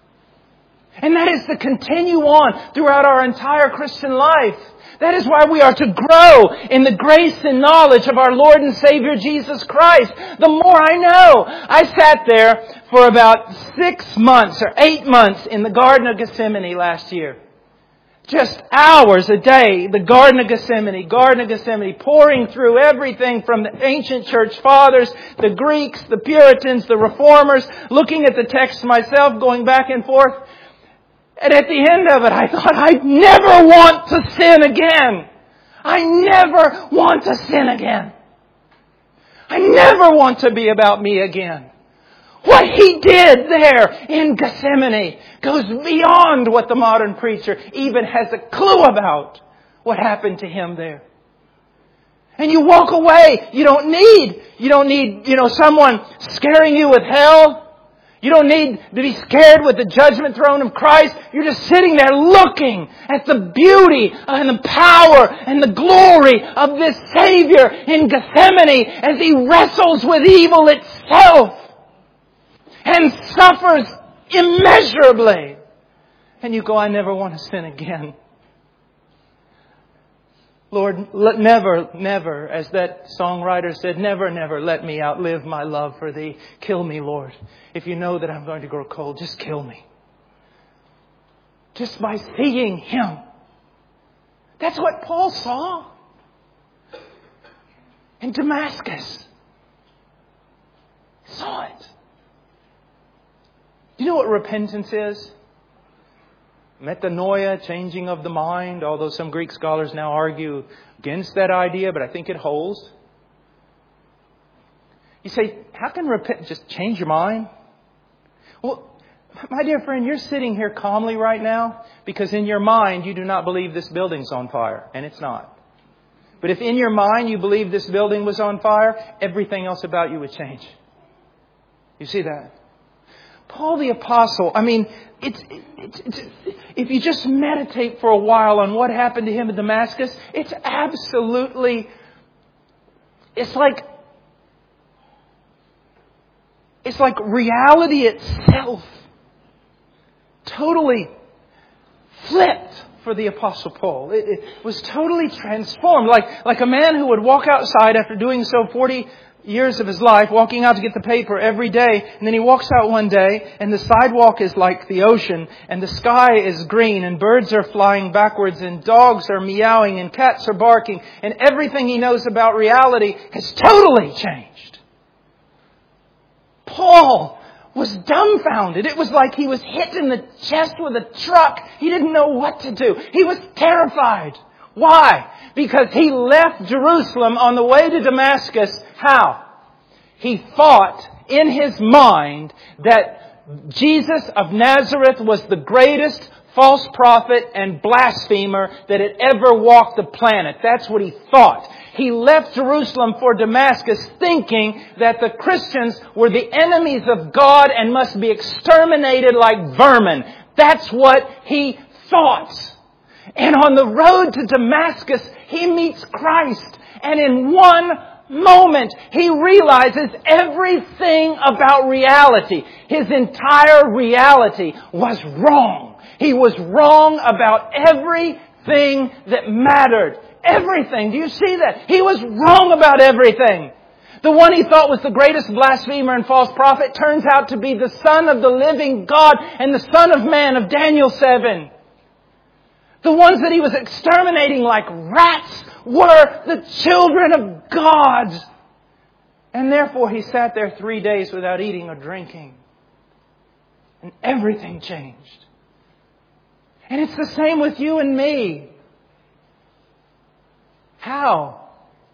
And that is to continue on throughout our entire Christian life. That is why we are to grow in the grace and knowledge of our Lord and Savior Jesus Christ. The more I know. I sat there for about 6 months or 8 months in the Garden of Gethsemane last year. Just hours a day, the Garden of Gethsemane, pouring through everything from the ancient church fathers, the Greeks, the Puritans, the Reformers, looking at the text myself, going back and forth. And at the end of it, I thought, I never want to sin again. I never want to sin again. I never want to be about me again. What He did there in Gethsemane goes beyond what the modern preacher even has a clue about what happened to Him there. And you walk away. You don't need, someone scaring you with hell. You don't need to be scared with the judgment throne of Christ. You're just sitting there looking at the beauty and the power and the glory of this Savior in Gethsemane as He wrestles with evil itself and suffers immeasurably. And you go, I never want to sin again. Lord, never, as that songwriter said, never let me outlive my love for Thee. Kill me, Lord. If you know that I'm going to grow cold, just kill me. Just by seeing Him. That's what Paul saw in Damascus. He saw it. Do you know what repentance is? Metanoia, changing of the mind, although some Greek scholars now argue against that idea, but I think it holds. You say, how can repentance just change your mind? Well, my dear friend, you're sitting here calmly right now because in your mind you do not believe this building's on fire, and it's not. But if in your mind you believe this building was on fire, everything else about you would change. You see that? Paul the Apostle, if you just meditate for a while on what happened to him in Damascus, it's like reality itself totally flipped for the Apostle Paul. It was totally transformed, like a man who would walk outside after doing so 40 years of his life, walking out to get the paper every day, and then he walks out one day and the sidewalk is like the ocean and the sky is green and birds are flying backwards and dogs are meowing and cats are barking and everything he knows about reality has totally changed. Paul was dumbfounded. It was like he was hit in the chest with a truck. He didn't know what to do. He was terrified. Why? Because he left Jerusalem on the way to Damascus. How? He thought in his mind that Jesus of Nazareth was the greatest false prophet and blasphemer that had ever walked the planet. That's what he thought. He left Jerusalem for Damascus thinking that the Christians were the enemies of God and must be exterminated like vermin. That's what he thought. And on the road to Damascus, he meets Christ. And in one moment, he realizes everything about reality. His entire reality was wrong. He was wrong about everything that mattered. Everything. Do you see that? He was wrong about everything. The one he thought was the greatest blasphemer and false prophet turns out to be the Son of the living God and the Son of Man of Daniel 7. The ones that he was exterminating like rats were the children of God. And therefore he sat there 3 days without eating or drinking. And everything changed. And it's the same with you and me. How?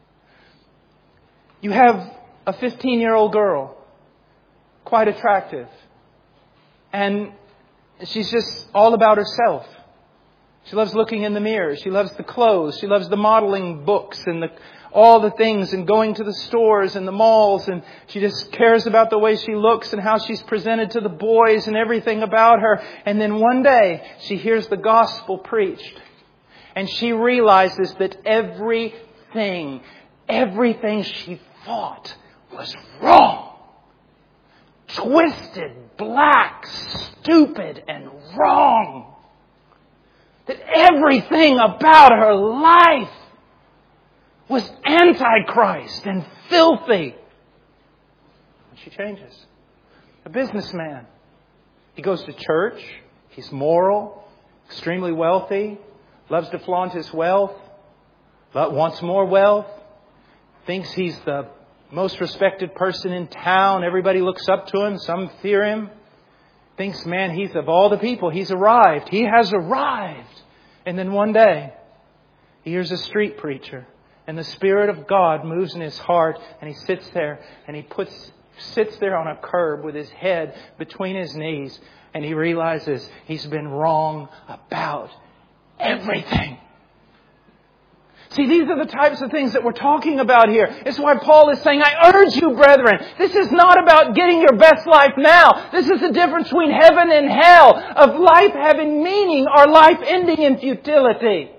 You have a 15-year-old girl, quite attractive. And she's just all about herself. She loves looking in the mirror. She loves the clothes. She loves the modeling books and all the things and going to the stores and the malls. And she just cares about the way she looks and how she's presented to the boys and everything about her. And then one day she hears the gospel preached. And she realizes that everything she thought was wrong. Twisted, black, stupid, and wrong. That everything about her life was antichrist and filthy. And she changes. A businessman. He goes to church. He's moral, extremely wealthy, loves to flaunt his wealth, but wants more wealth, thinks he's the most respected person in town. Everybody looks up to him. Some fear him. Thinks, man, he's of all the people, he's arrived. He has arrived. And then one day, he hears a street preacher. And the Spirit of God moves in his heart. And he sits there. And he sits there on a curb with his head between his knees. And he realizes he's been wrong about everything. See, these are the types of things that we're talking about here. It's why Paul is saying, I urge you, brethren, this is not about getting your best life now. This is the difference between heaven and hell, of life having meaning or life ending in futility.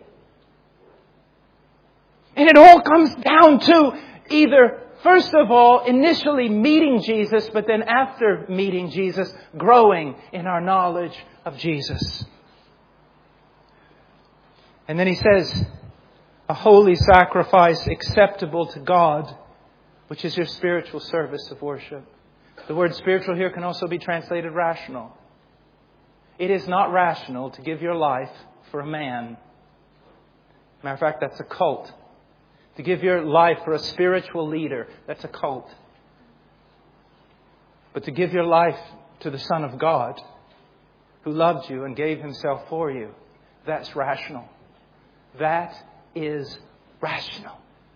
And it all comes down to either, first of all, initially meeting Jesus, but then after meeting Jesus, growing in our knowledge of Jesus. And then he says, a holy sacrifice acceptable to God, which is your spiritual service of worship. The word spiritual here can also be translated rational. It is not rational to give your life for a man. Matter of fact, that's a cult. To give your life for a spiritual leader, that's a cult. But to give your life to the Son of God, who loved you and gave Himself for you, that's rational. That is rational.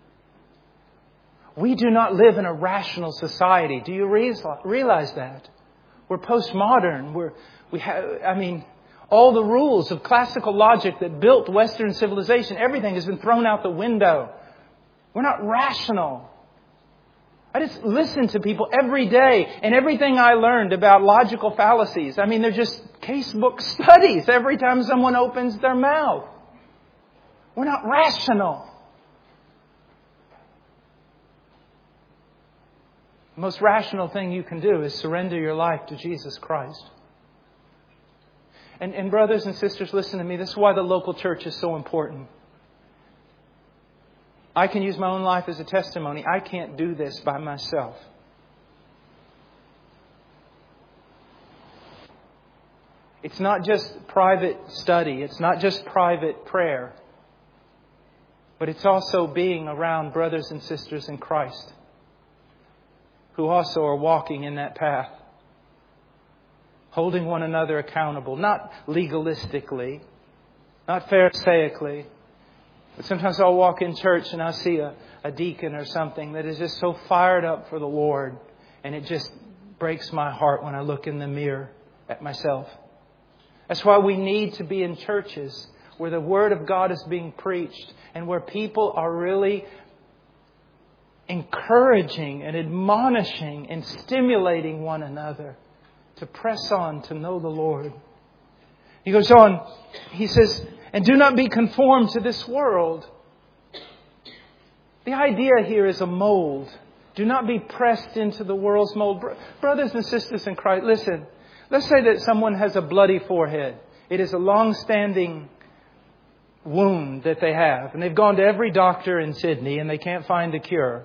We do not live in a rational society. Do you realize that? We're postmodern. All the rules of classical logic that built Western civilization, everything has been thrown out the window. We're not rational. I just listen to people every day, and everything I learned about logical fallacies, they're just casebook studies every time someone opens their mouth. We're not rational. The most rational thing you can do is surrender your life to Jesus Christ. And brothers and sisters, listen to me. This is why the local church is so important. I can use my own life as a testimony. I can't do this by myself. It's not just private study. It's not just private prayer. But it's also being around brothers and sisters in Christ who also are walking in that path. Holding one another accountable. Not legalistically. Not pharisaically. But sometimes I'll walk in church and I'll see a deacon or something that is just so fired up for the Lord. And it just breaks my heart when I look in the mirror at myself. That's why we need to be in churches where the Word of God is being preached and where people are really encouraging and admonishing and stimulating one another to press on to know the Lord. He goes on, he says, and do not be conformed to this world. The idea here is a mold. Do not be pressed into the world's mold. Brothers and sisters in Christ, listen. Let's say that someone has a bloody forehead. It is a long-standing wound that they have. And they've gone to every doctor in Sydney and they can't find a cure.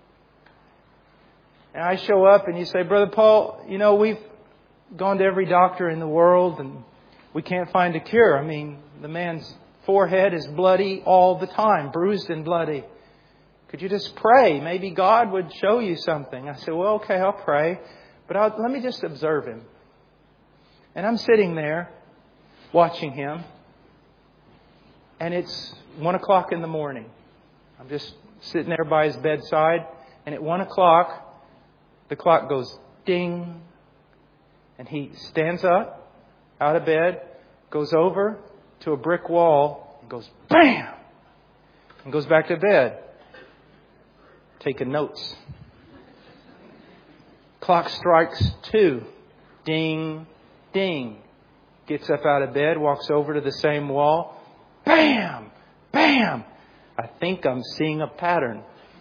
And I show up and you say, Brother Paul, we've gone to every doctor in the world and we can't find a cure. I mean, the man's forehead is bloody all the time, bruised and bloody. Could you just pray? Maybe God would show you something. I said, well, okay, I'll pray. But let me just observe him. And I'm sitting there watching him. And it's 1 o'clock in the morning. I'm just sitting there by his bedside. And at 1 o'clock, the clock goes ding. And he stands up out of bed, goes over to a brick wall, and goes bam! And goes back to bed. Taking notes. Clock strikes 2. Ding, ding. Gets up out of bed, walks over to the same wall. Bam! Bam! I think I'm seeing a pattern.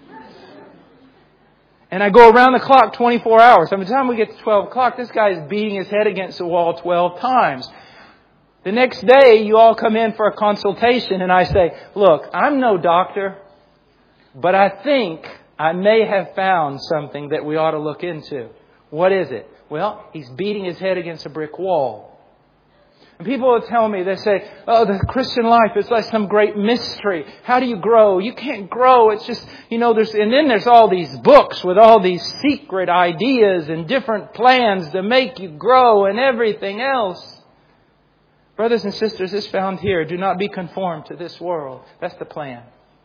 And I go around the clock 24 hours. By the time we get to 12 o'clock, this guy is beating his head against the wall 12 times. The next day, you all come in for a consultation and I say, look, I'm no doctor, but I think I may have found something that we ought to look into. What is it? Well, he's beating his head against a brick wall. And people will tell me, they say, oh, the Christian life is like some great mystery. How do you grow? You can't grow. It's just, and then there's all these books with all these secret ideas and different plans to make you grow and everything else. Brothers and sisters, it's found here. Do not be conformed to this world. That's the plan.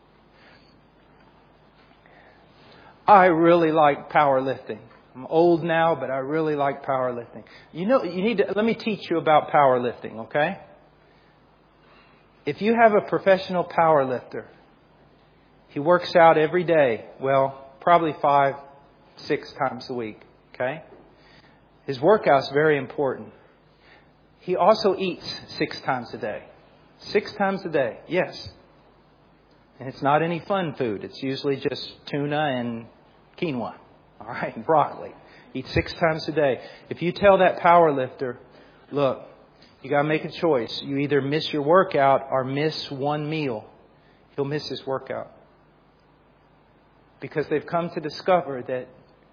I really like powerlifting. I'm old now, but I really like powerlifting. Let me teach you about powerlifting, okay? If you have a professional powerlifter, he works out every day. Well, probably 5-6 times a week, okay? His workout's very important. He also eats 6 times a day. 6 times a day, yes. And it's not any fun food. It's usually just tuna and quinoa. All right, and broccoli. Eat 6 times a day. If you tell that power lifter, look, you got to make a choice. You either miss your workout or miss one meal. He'll miss his workout. Because they've come to discover that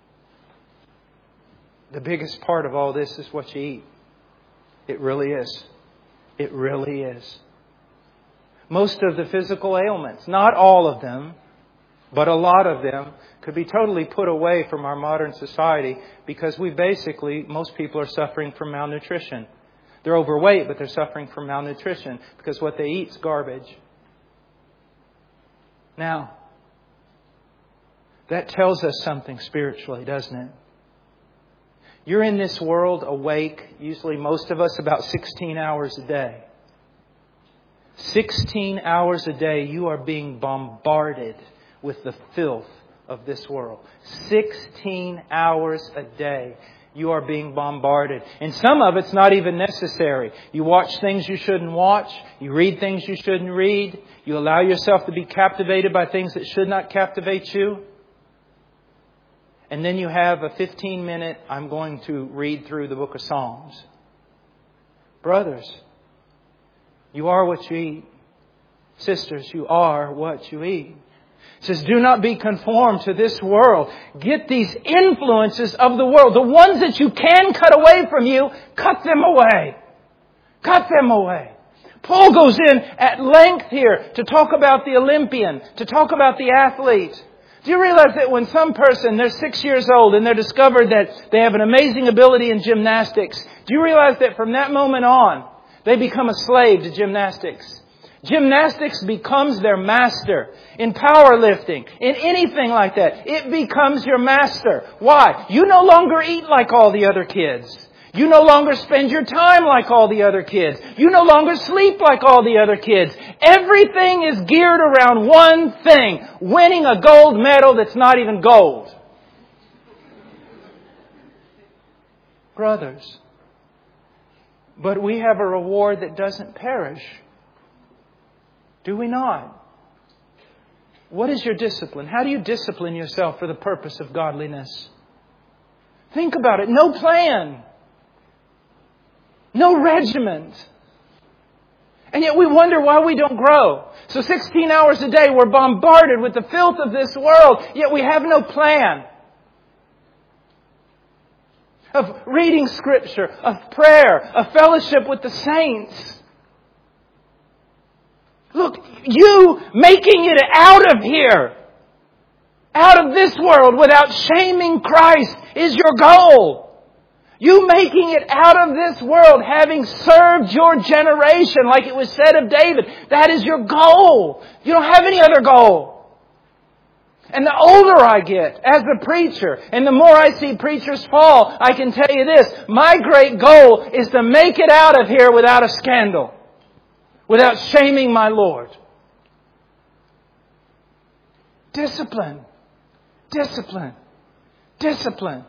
the biggest part of all this is what you eat. It really is. It really is. Most of the physical ailments, not all of them, but a lot of them could be totally put away from our modern society because most people are suffering from malnutrition. They're overweight, but they're suffering from malnutrition because what they eat is garbage. Now, that tells us something spiritually, doesn't it? You're in this world awake, usually most of us, about 16 hours a day. 16 hours a day you are being bombarded with the filth of this world. 16 hours a day you are being bombarded. And some of it's not even necessary. You watch things you shouldn't watch. You read things you shouldn't read. You allow yourself to be captivated by things that should not captivate you. And then you have a 15-minute, I'm going to read through the book of Psalms. Brothers, you are what you eat. Sisters, you are what you eat. It says, do not be conformed to this world. Get these influences of the world. The ones that you can cut away from you, cut them away. Cut them away. Paul goes in at length here to talk about the Olympian, to talk about the athlete. Do you realize that when some person, they're 6 years old and they're discovered that they have an amazing ability in gymnastics, do you realize that from that moment on, they become a slave to gymnastics? Gymnastics becomes their master. In powerlifting, in anything like that, it becomes your master. Why? You no longer eat like all the other kids. You no longer spend your time like all the other kids. You no longer sleep like all the other kids. Everything is geared around one thing: winning a gold medal that's not even gold. Brothers, but we have a reward that doesn't perish. Do we not? What is your discipline? How do you discipline yourself for the purpose of godliness? Think about it. No plan. No regiment. And yet we wonder why we don't grow. So 16 hours a day we're bombarded with the filth of this world, yet we have no plan of reading Scripture, of prayer, of fellowship with the saints. Look, you making it out of here, out of this world without shaming Christ is your goal. You making it out of this world, having served your generation, like it was said of David, that is your goal. You don't have any other goal. And the older I get as a preacher, and the more I see preachers fall, I can tell you this: my great goal is to make it out of here without a scandal, without shaming my Lord. Discipline. Discipline. Discipline.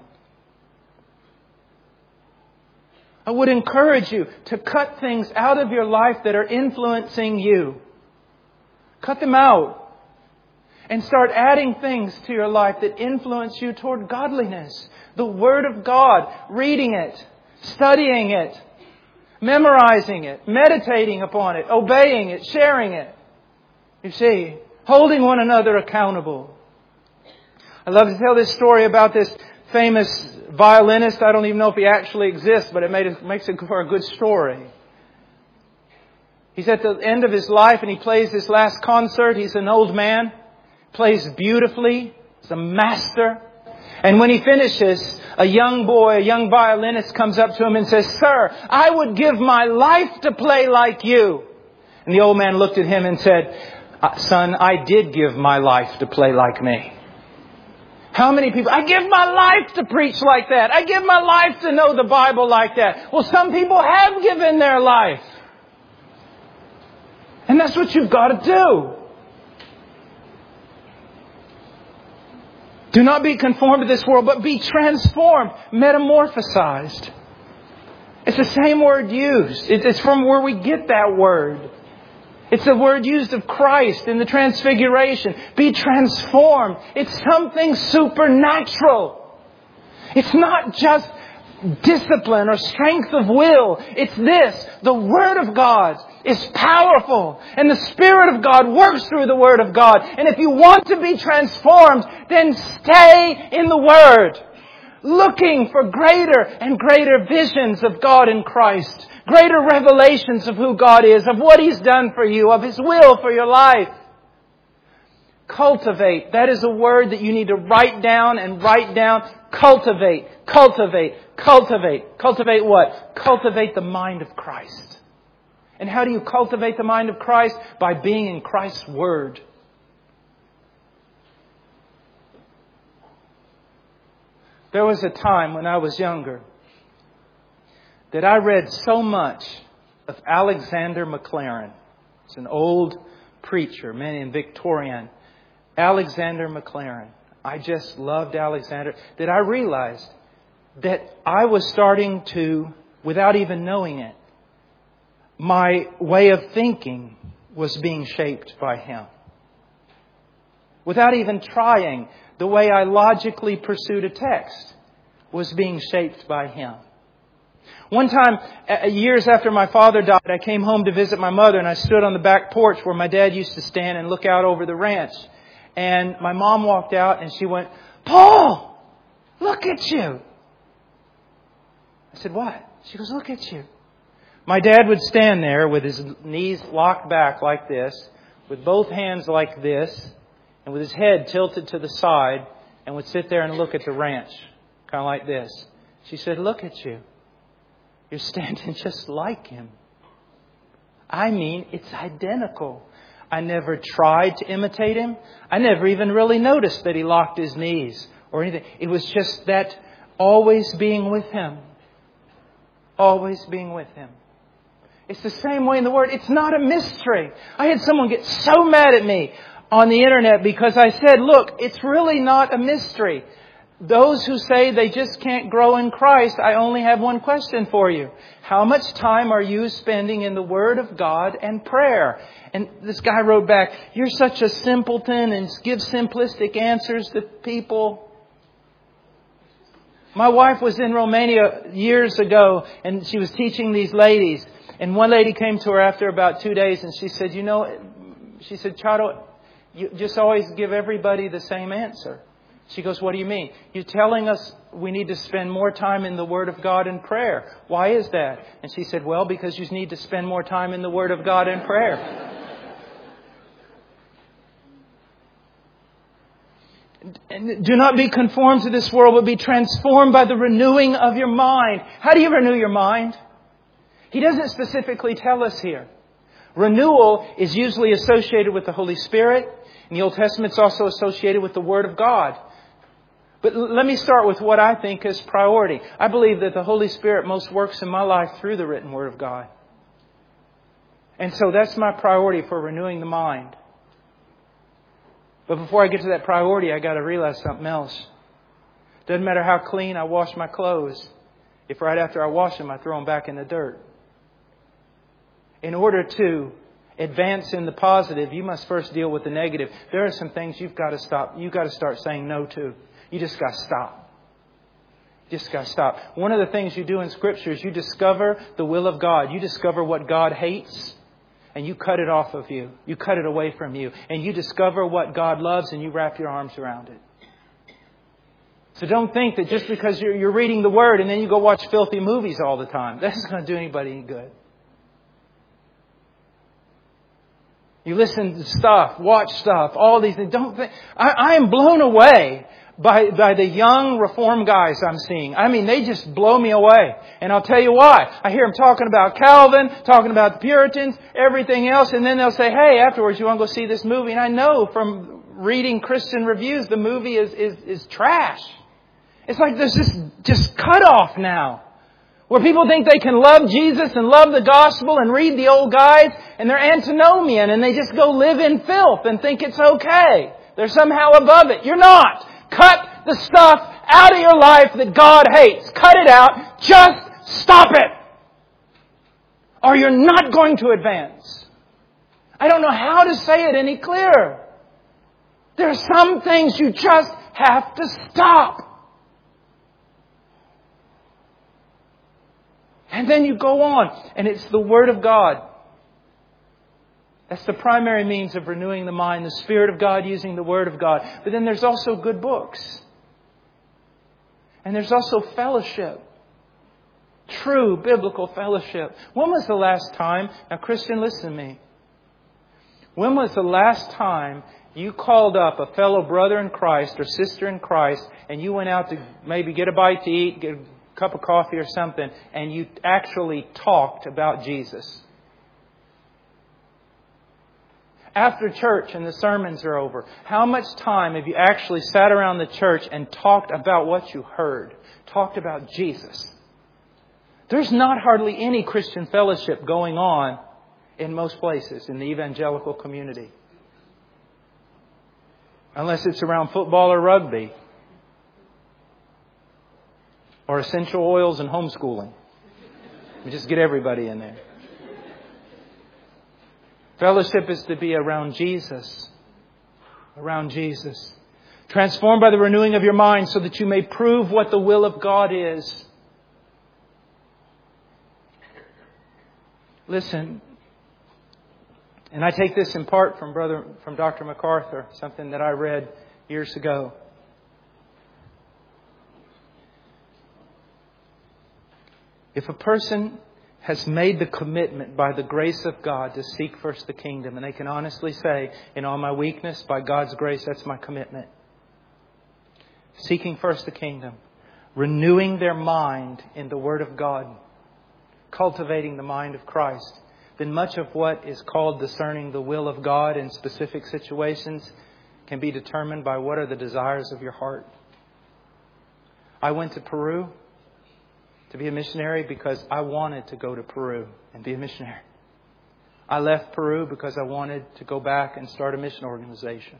I would encourage you to cut things out of your life that are influencing you. Cut them out. And start adding things to your life that influence you toward godliness. The Word of God. Reading it. Studying it. Memorizing it. Meditating upon it. Obeying it. Sharing it. You see, holding one another accountable. I love to tell this story about this famous violinist. I don't even know if he actually exists, but it makes it for a good story. He's at the end of his life and he plays this last concert. He's an old man. Plays beautifully. He's a master. And when he finishes, a young boy, a young violinist comes up to him and says, "Sir, I would give my life to play like you." And the old man looked at him and said, "Son, I did give my life to play like me." How many people, I give my life to preach like that. I give my life to know the Bible like that. Well, some people have given their life. And that's what you've got to do. Do not be conformed to this world, but be transformed, metamorphosized. It's the same word used. It's from where we get that word. It's the word used of Christ in the Transfiguration. Be transformed. It's something supernatural. It's not just discipline or strength of will. It's this. The Word of God is powerful. And the Spirit of God works through the Word of God. And if you want to be transformed, then stay in the Word. Looking for greater and greater visions of God in Christ. Greater revelations of who God is, of what He's done for you, of His will for your life. Cultivate. That is a word that you need to write down and write down. Cultivate. Cultivate. Cultivate. Cultivate what? Cultivate the mind of Christ. And how do you cultivate the mind of Christ? By being in Christ's Word. There was a time when I was younger that I read so much of Alexander Maclaren. It's an old preacher, man in Victorian. Alexander Maclaren. I just loved Alexander. That I realized that I was starting to, without even knowing it, my way of thinking was being shaped by him. Without even trying, the way I logically pursued a text was being shaped by him. One time, years after my father died, I came home to visit my mother and I stood on the back porch where my dad used to stand and look out over the ranch. And my mom walked out and she went, "Paul, look at you." I said, "What?" She goes, "Look at you." My dad would stand there with his knees locked back like this, with both hands like this, and with his head tilted to the side, and would sit there and look at the ranch, kind of like this. She said, "Look at you. You're standing just like him." I mean, it's identical. I never tried to imitate him. I never even really noticed that he locked his knees or anything. It was just that always being with him. always being with Him. It's the same way in the Word. It's not a mystery. I had someone get so mad at me on the internet because I said, look, it's really not a mystery. Those who say they just can't grow in Christ, I only have one question for you. How much time are you spending in the Word of God and prayer? And this guy wrote back, you're such a simpleton and give simplistic answers to people. My wife was in Romania years ago and she was teaching these ladies. And one lady came to her after about 2 days and she said, she said, Chado, you just always give everybody the same answer. She goes, what do you mean? You're telling us we need to spend more time in the Word of God and prayer. Why is that? And she said, well, because you need to spend more time in the Word of God and prayer. And do not be conformed to this world, but be transformed by the renewing of your mind. How do you renew your mind? He doesn't specifically tell us here. Renewal is usually associated with the Holy Spirit. In the Old Testament, it's also associated with the Word of God. But let me start with what I think is priority. I believe that the Holy Spirit most works in my life through the written Word of God. And so that's my priority for renewing the mind. But before I get to that priority, I got to realize something else. Doesn't matter how clean I wash my clothes, if right after I wash them, I throw them back in the dirt. In order to advance in the positive, you must first deal with the negative. There are some things you've got to stop. You've got to start saying no to. You just got to stop. You just got to stop. One of the things you do in Scripture is you discover the will of God. You discover what God hates and you cut it off of you. You cut it away from you. And you discover what God loves and you wrap your arms around it. So don't think that just because you're reading the Word and then you go watch filthy movies all the time, that's not going to do anybody any good. You listen to stuff, watch stuff, all these things. Don't think. I am blown away by the young Reform guys I'm seeing. I mean, they just blow me away. And I'll tell you why. I hear them talking about Calvin, talking about the Puritans, everything else. And then they'll say, hey, afterwards, you want to go see this movie? And I know from reading Christian reviews, the movie is trash. It's like there's this just cut off now. Where people think they can love Jesus and love the gospel and read the old guys and they're antinomian and they just go live in filth and think it's okay. They're somehow above it. You're not. Cut the stuff out of your life that God hates. Cut it out. Just stop it. Or you're not going to advance. I don't know how to say it any clearer. There are some things you just have to stop. And then you go on, and it's the Word of God. That's the primary means of renewing the mind, the Spirit of God using the Word of God. But then there's also good books. And there's also fellowship. True biblical fellowship. When was the last time, now Christian, listen to me. When was the last time you called up a fellow brother in Christ or sister in Christ and you went out to maybe get a bite to eat, get a cup of coffee or something, and you actually talked about Jesus? After church and the sermons are over, how much time have you actually sat around the church and talked about what you heard? Talked about Jesus? There's not hardly any Christian fellowship going on in most places in the evangelical community. Unless it's around football or rugby. Or essential oils and homeschooling. We just get everybody in there. Fellowship is to be around Jesus. Around Jesus. Transformed by the renewing of your mind so that you may prove what the will of God is. Listen. And I take this in part from Dr. MacArthur, something that I read years ago. If a person has made the commitment by the grace of God to seek first the kingdom, and they can honestly say, in all my weakness, by God's grace, that's my commitment. Seeking first the kingdom, renewing their mind in the Word of God, cultivating the mind of Christ, then much of what is called discerning the will of God in specific situations can be determined by what are the desires of your heart. I went to Peru. to be a missionary because I wanted to go to Peru and be a missionary. I left Peru because I wanted to go back and start a mission organization.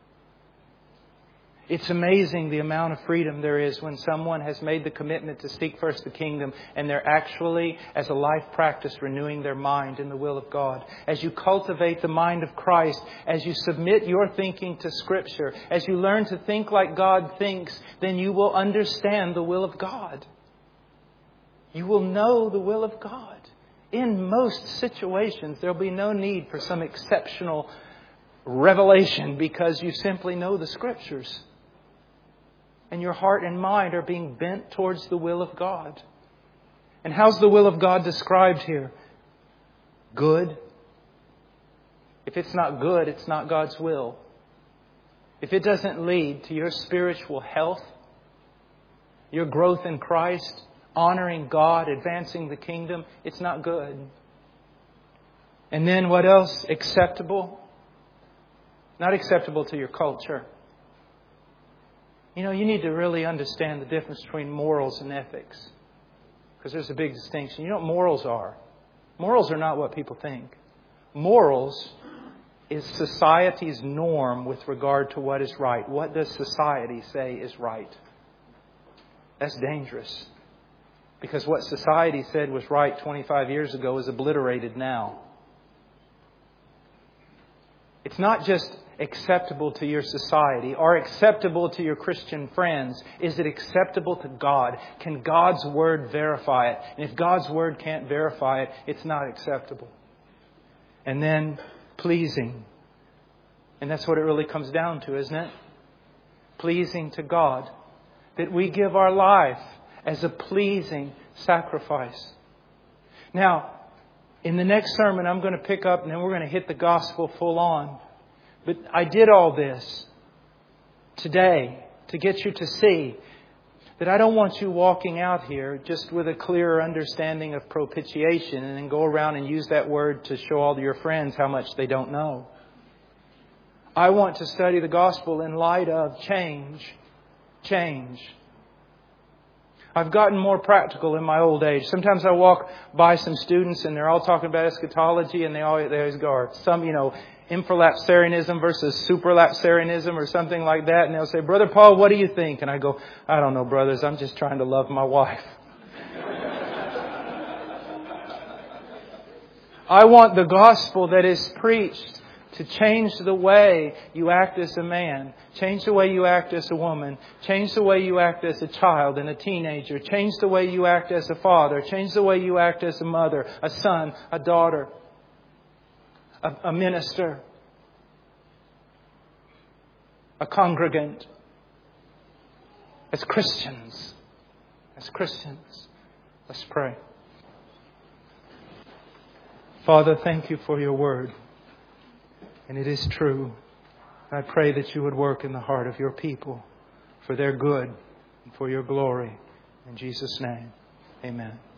It's amazing the amount of freedom there is when someone has made the commitment to seek first the kingdom and they're actually, as a life practice, renewing their mind in the will of God. As you cultivate the mind of Christ, as you submit your thinking to Scripture, as you learn to think like God thinks, then you will understand the will of God. You will know the will of God. In most situations, there will be no need for some exceptional revelation because you simply know the Scriptures. And your heart and mind are being bent towards the will of God. And how's the will of God described here? Good. If it's not good, it's not God's will. If it doesn't lead to your spiritual health, your growth in Christ, honoring God, advancing the kingdom, it's not good. And then what else? Acceptable. Not acceptable to your culture. You know, you need to really understand the difference between morals and ethics. Because there's a big distinction. You know what morals are? Morals are not what people think. Morals is society's norm with regard to what is right. What does society say is right? That's dangerous. Because what society said was right 25 years ago is obliterated now. It's not just acceptable to your society or acceptable to your Christian friends. Is it acceptable to God? Can God's Word verify it? And if God's Word can't verify it, it's not acceptable. And then pleasing. And that's what it really comes down to, isn't it? Pleasing to God. That we give our life as a pleasing sacrifice. Now, in the next sermon, I'm going to pick up and then we're going to hit the gospel full on. But I did all this today to get you to see that I don't want you walking out here just with a clearer understanding of propitiation and then go around and use that word to show all your friends how much they don't know. I want to study the gospel in light of change. Change. I've gotten more practical in my old age. Sometimes I walk by some students and they're all talking about eschatology and they always go, infralapsarianism versus supralapsarianism or something like that. And they'll say, Brother Paul, what do you think? And I go, I don't know, brothers. I'm just trying to love my wife. I want the gospel that is preached to change the way you act as a man, change the way you act as a woman, change the way you act as a child and a teenager, change the way you act as a father, change the way you act as a mother, a son, a daughter, a minister, a congregant. As Christians, let's pray. Father, thank you for your word. And it is true. I pray that you would work in the heart of your people for their good and for your glory. In Jesus' name, amen.